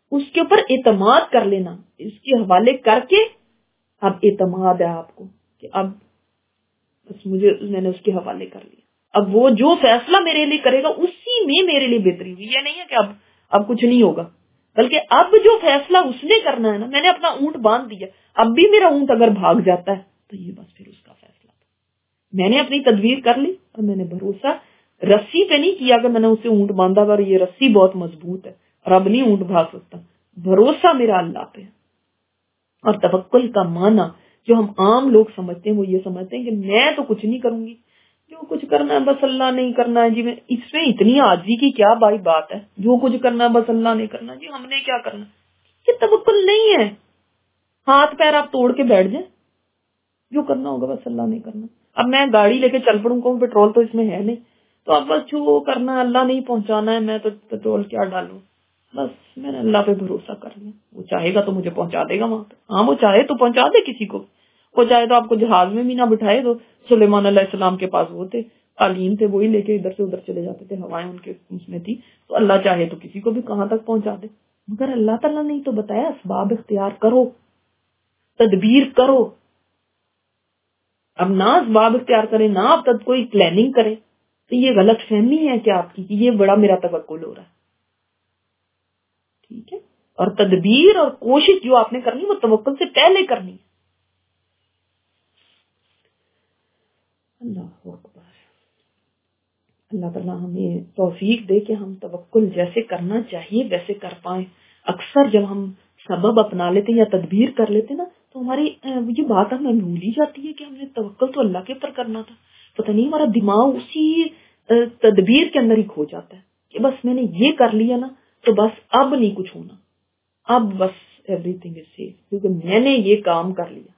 Speaker 1: اس کے اوپر اعتماد کر لینا، اس کے حوالے کر کے اب اعتماد ہے آپ کو کہ اب بس مجھے میں نے اس کے حوالے کر لیا، اب وہ جو فیصلہ میرے لیے کرے گا اسی میں میرے لیے بہتری ہوئی. یہ نہیں ہے کہ اب اب کچھ نہیں ہوگا، بلکہ اب جو فیصلہ اس نے کرنا ہے نا، میں نے اپنا اونٹ باندھ دیا، اب بھی میرا اونٹ اگر بھاگ جاتا ہے تو یہ بس پھر اس کا فیصلہ تھا. میں نے اپنی تدبیر کر لی اور میں نے بھروسہ رسی پہ نہیں کیا کہ میں نے اسے اونٹ باندھا اور یہ رسی بہت مضبوط ہے اور اب نہیں اونٹ بھاگ سکتا. بھروسہ میرا اللہ پہ. اور توکل کا معنی جو ہم عام لوگ سمجھتے ہیں وہ یہ سمجھتے ہیں کہ میں تو کچھ نہیں کروں گی، جو کچھ کرنا ہے بس اللہ نہیں کرنا ہے جی. میں اس میں اتنی عاجزی کی کیا بھائی بات ہے، جو کچھ کرنا ہے بس اللہ نہیں کرنا جی، ہم نے کیا کرنا. یہ توکل نہیں ہے. ہاتھ پیر آپ توڑ کے بیٹھ جائیں، جو کرنا ہوگا بس اللہ نہیں کرنا. اب میں گاڑی لے کے چل پڑوں گا، پیٹرول تو اس میں ہے نہیں، تو اب بس جو کرنا ہے اللہ نہیں پہنچانا ہے، میں تو پیٹرول کیا ڈالوں، بس میں نے اللہ پہ بھروسہ کر لیا. وہ چاہے گا تو مجھے پہنچا دے گا وہاں پہ. ہاں وہ چاہے تو پہنچا دے کسی کو، وہ چاہے تو آپ کو جہاز میں بھی نہ بٹھائے. تو سلیمان علیہ السلام کے پاس وہ تھے، تعلیم تھے، وہی لے کے ادھر سے ادھر چلے جاتے تھے، ہوائیں ان کے اس میں تھی. تو اللہ چاہے تو کسی کو بھی کہاں تک پہنچا دے. مگر اللہ تعالیٰ نے تو بتایا اسباب اختیار کرو، تدبیر کرو. اب نہ اسباب اختیار کرے، نہ اب تک کوئی پلاننگ کرے، تو یہ غلط فہمی ہے کہ آپ کی کہ یہ بڑا میرا توکل ہو رہا ہے. ٹھیک ہے. اور تدبیر اور کوشش جو آپ نے کرنی وہ توکل سے پہلے کرنی ہے. اللہ اکبر. اللہ تعالیٰ ہمیں توفیق دے کہ ہم توکل جیسے کرنا چاہیے ویسے کر پائیں. اکثر جب ہم سبب اپنا لیتے ہیں یا تدبیر کر لیتے ہیں نا، تو ہماری یہ بات ہمیں بھول ہی جاتی ہے کہ ہم نے توکل تو اللہ کے اوپر کرنا تھا. پتہ نہیں ہمارا دماغ اسی تدبیر کے اندر ہی کھو جاتا ہے کہ بس میں نے یہ کر لیا نا تو بس اب نہیں کچھ ہونا، اب بس ایوری تھنگ از سیف کیونکہ میں نے یہ کام کر لیا.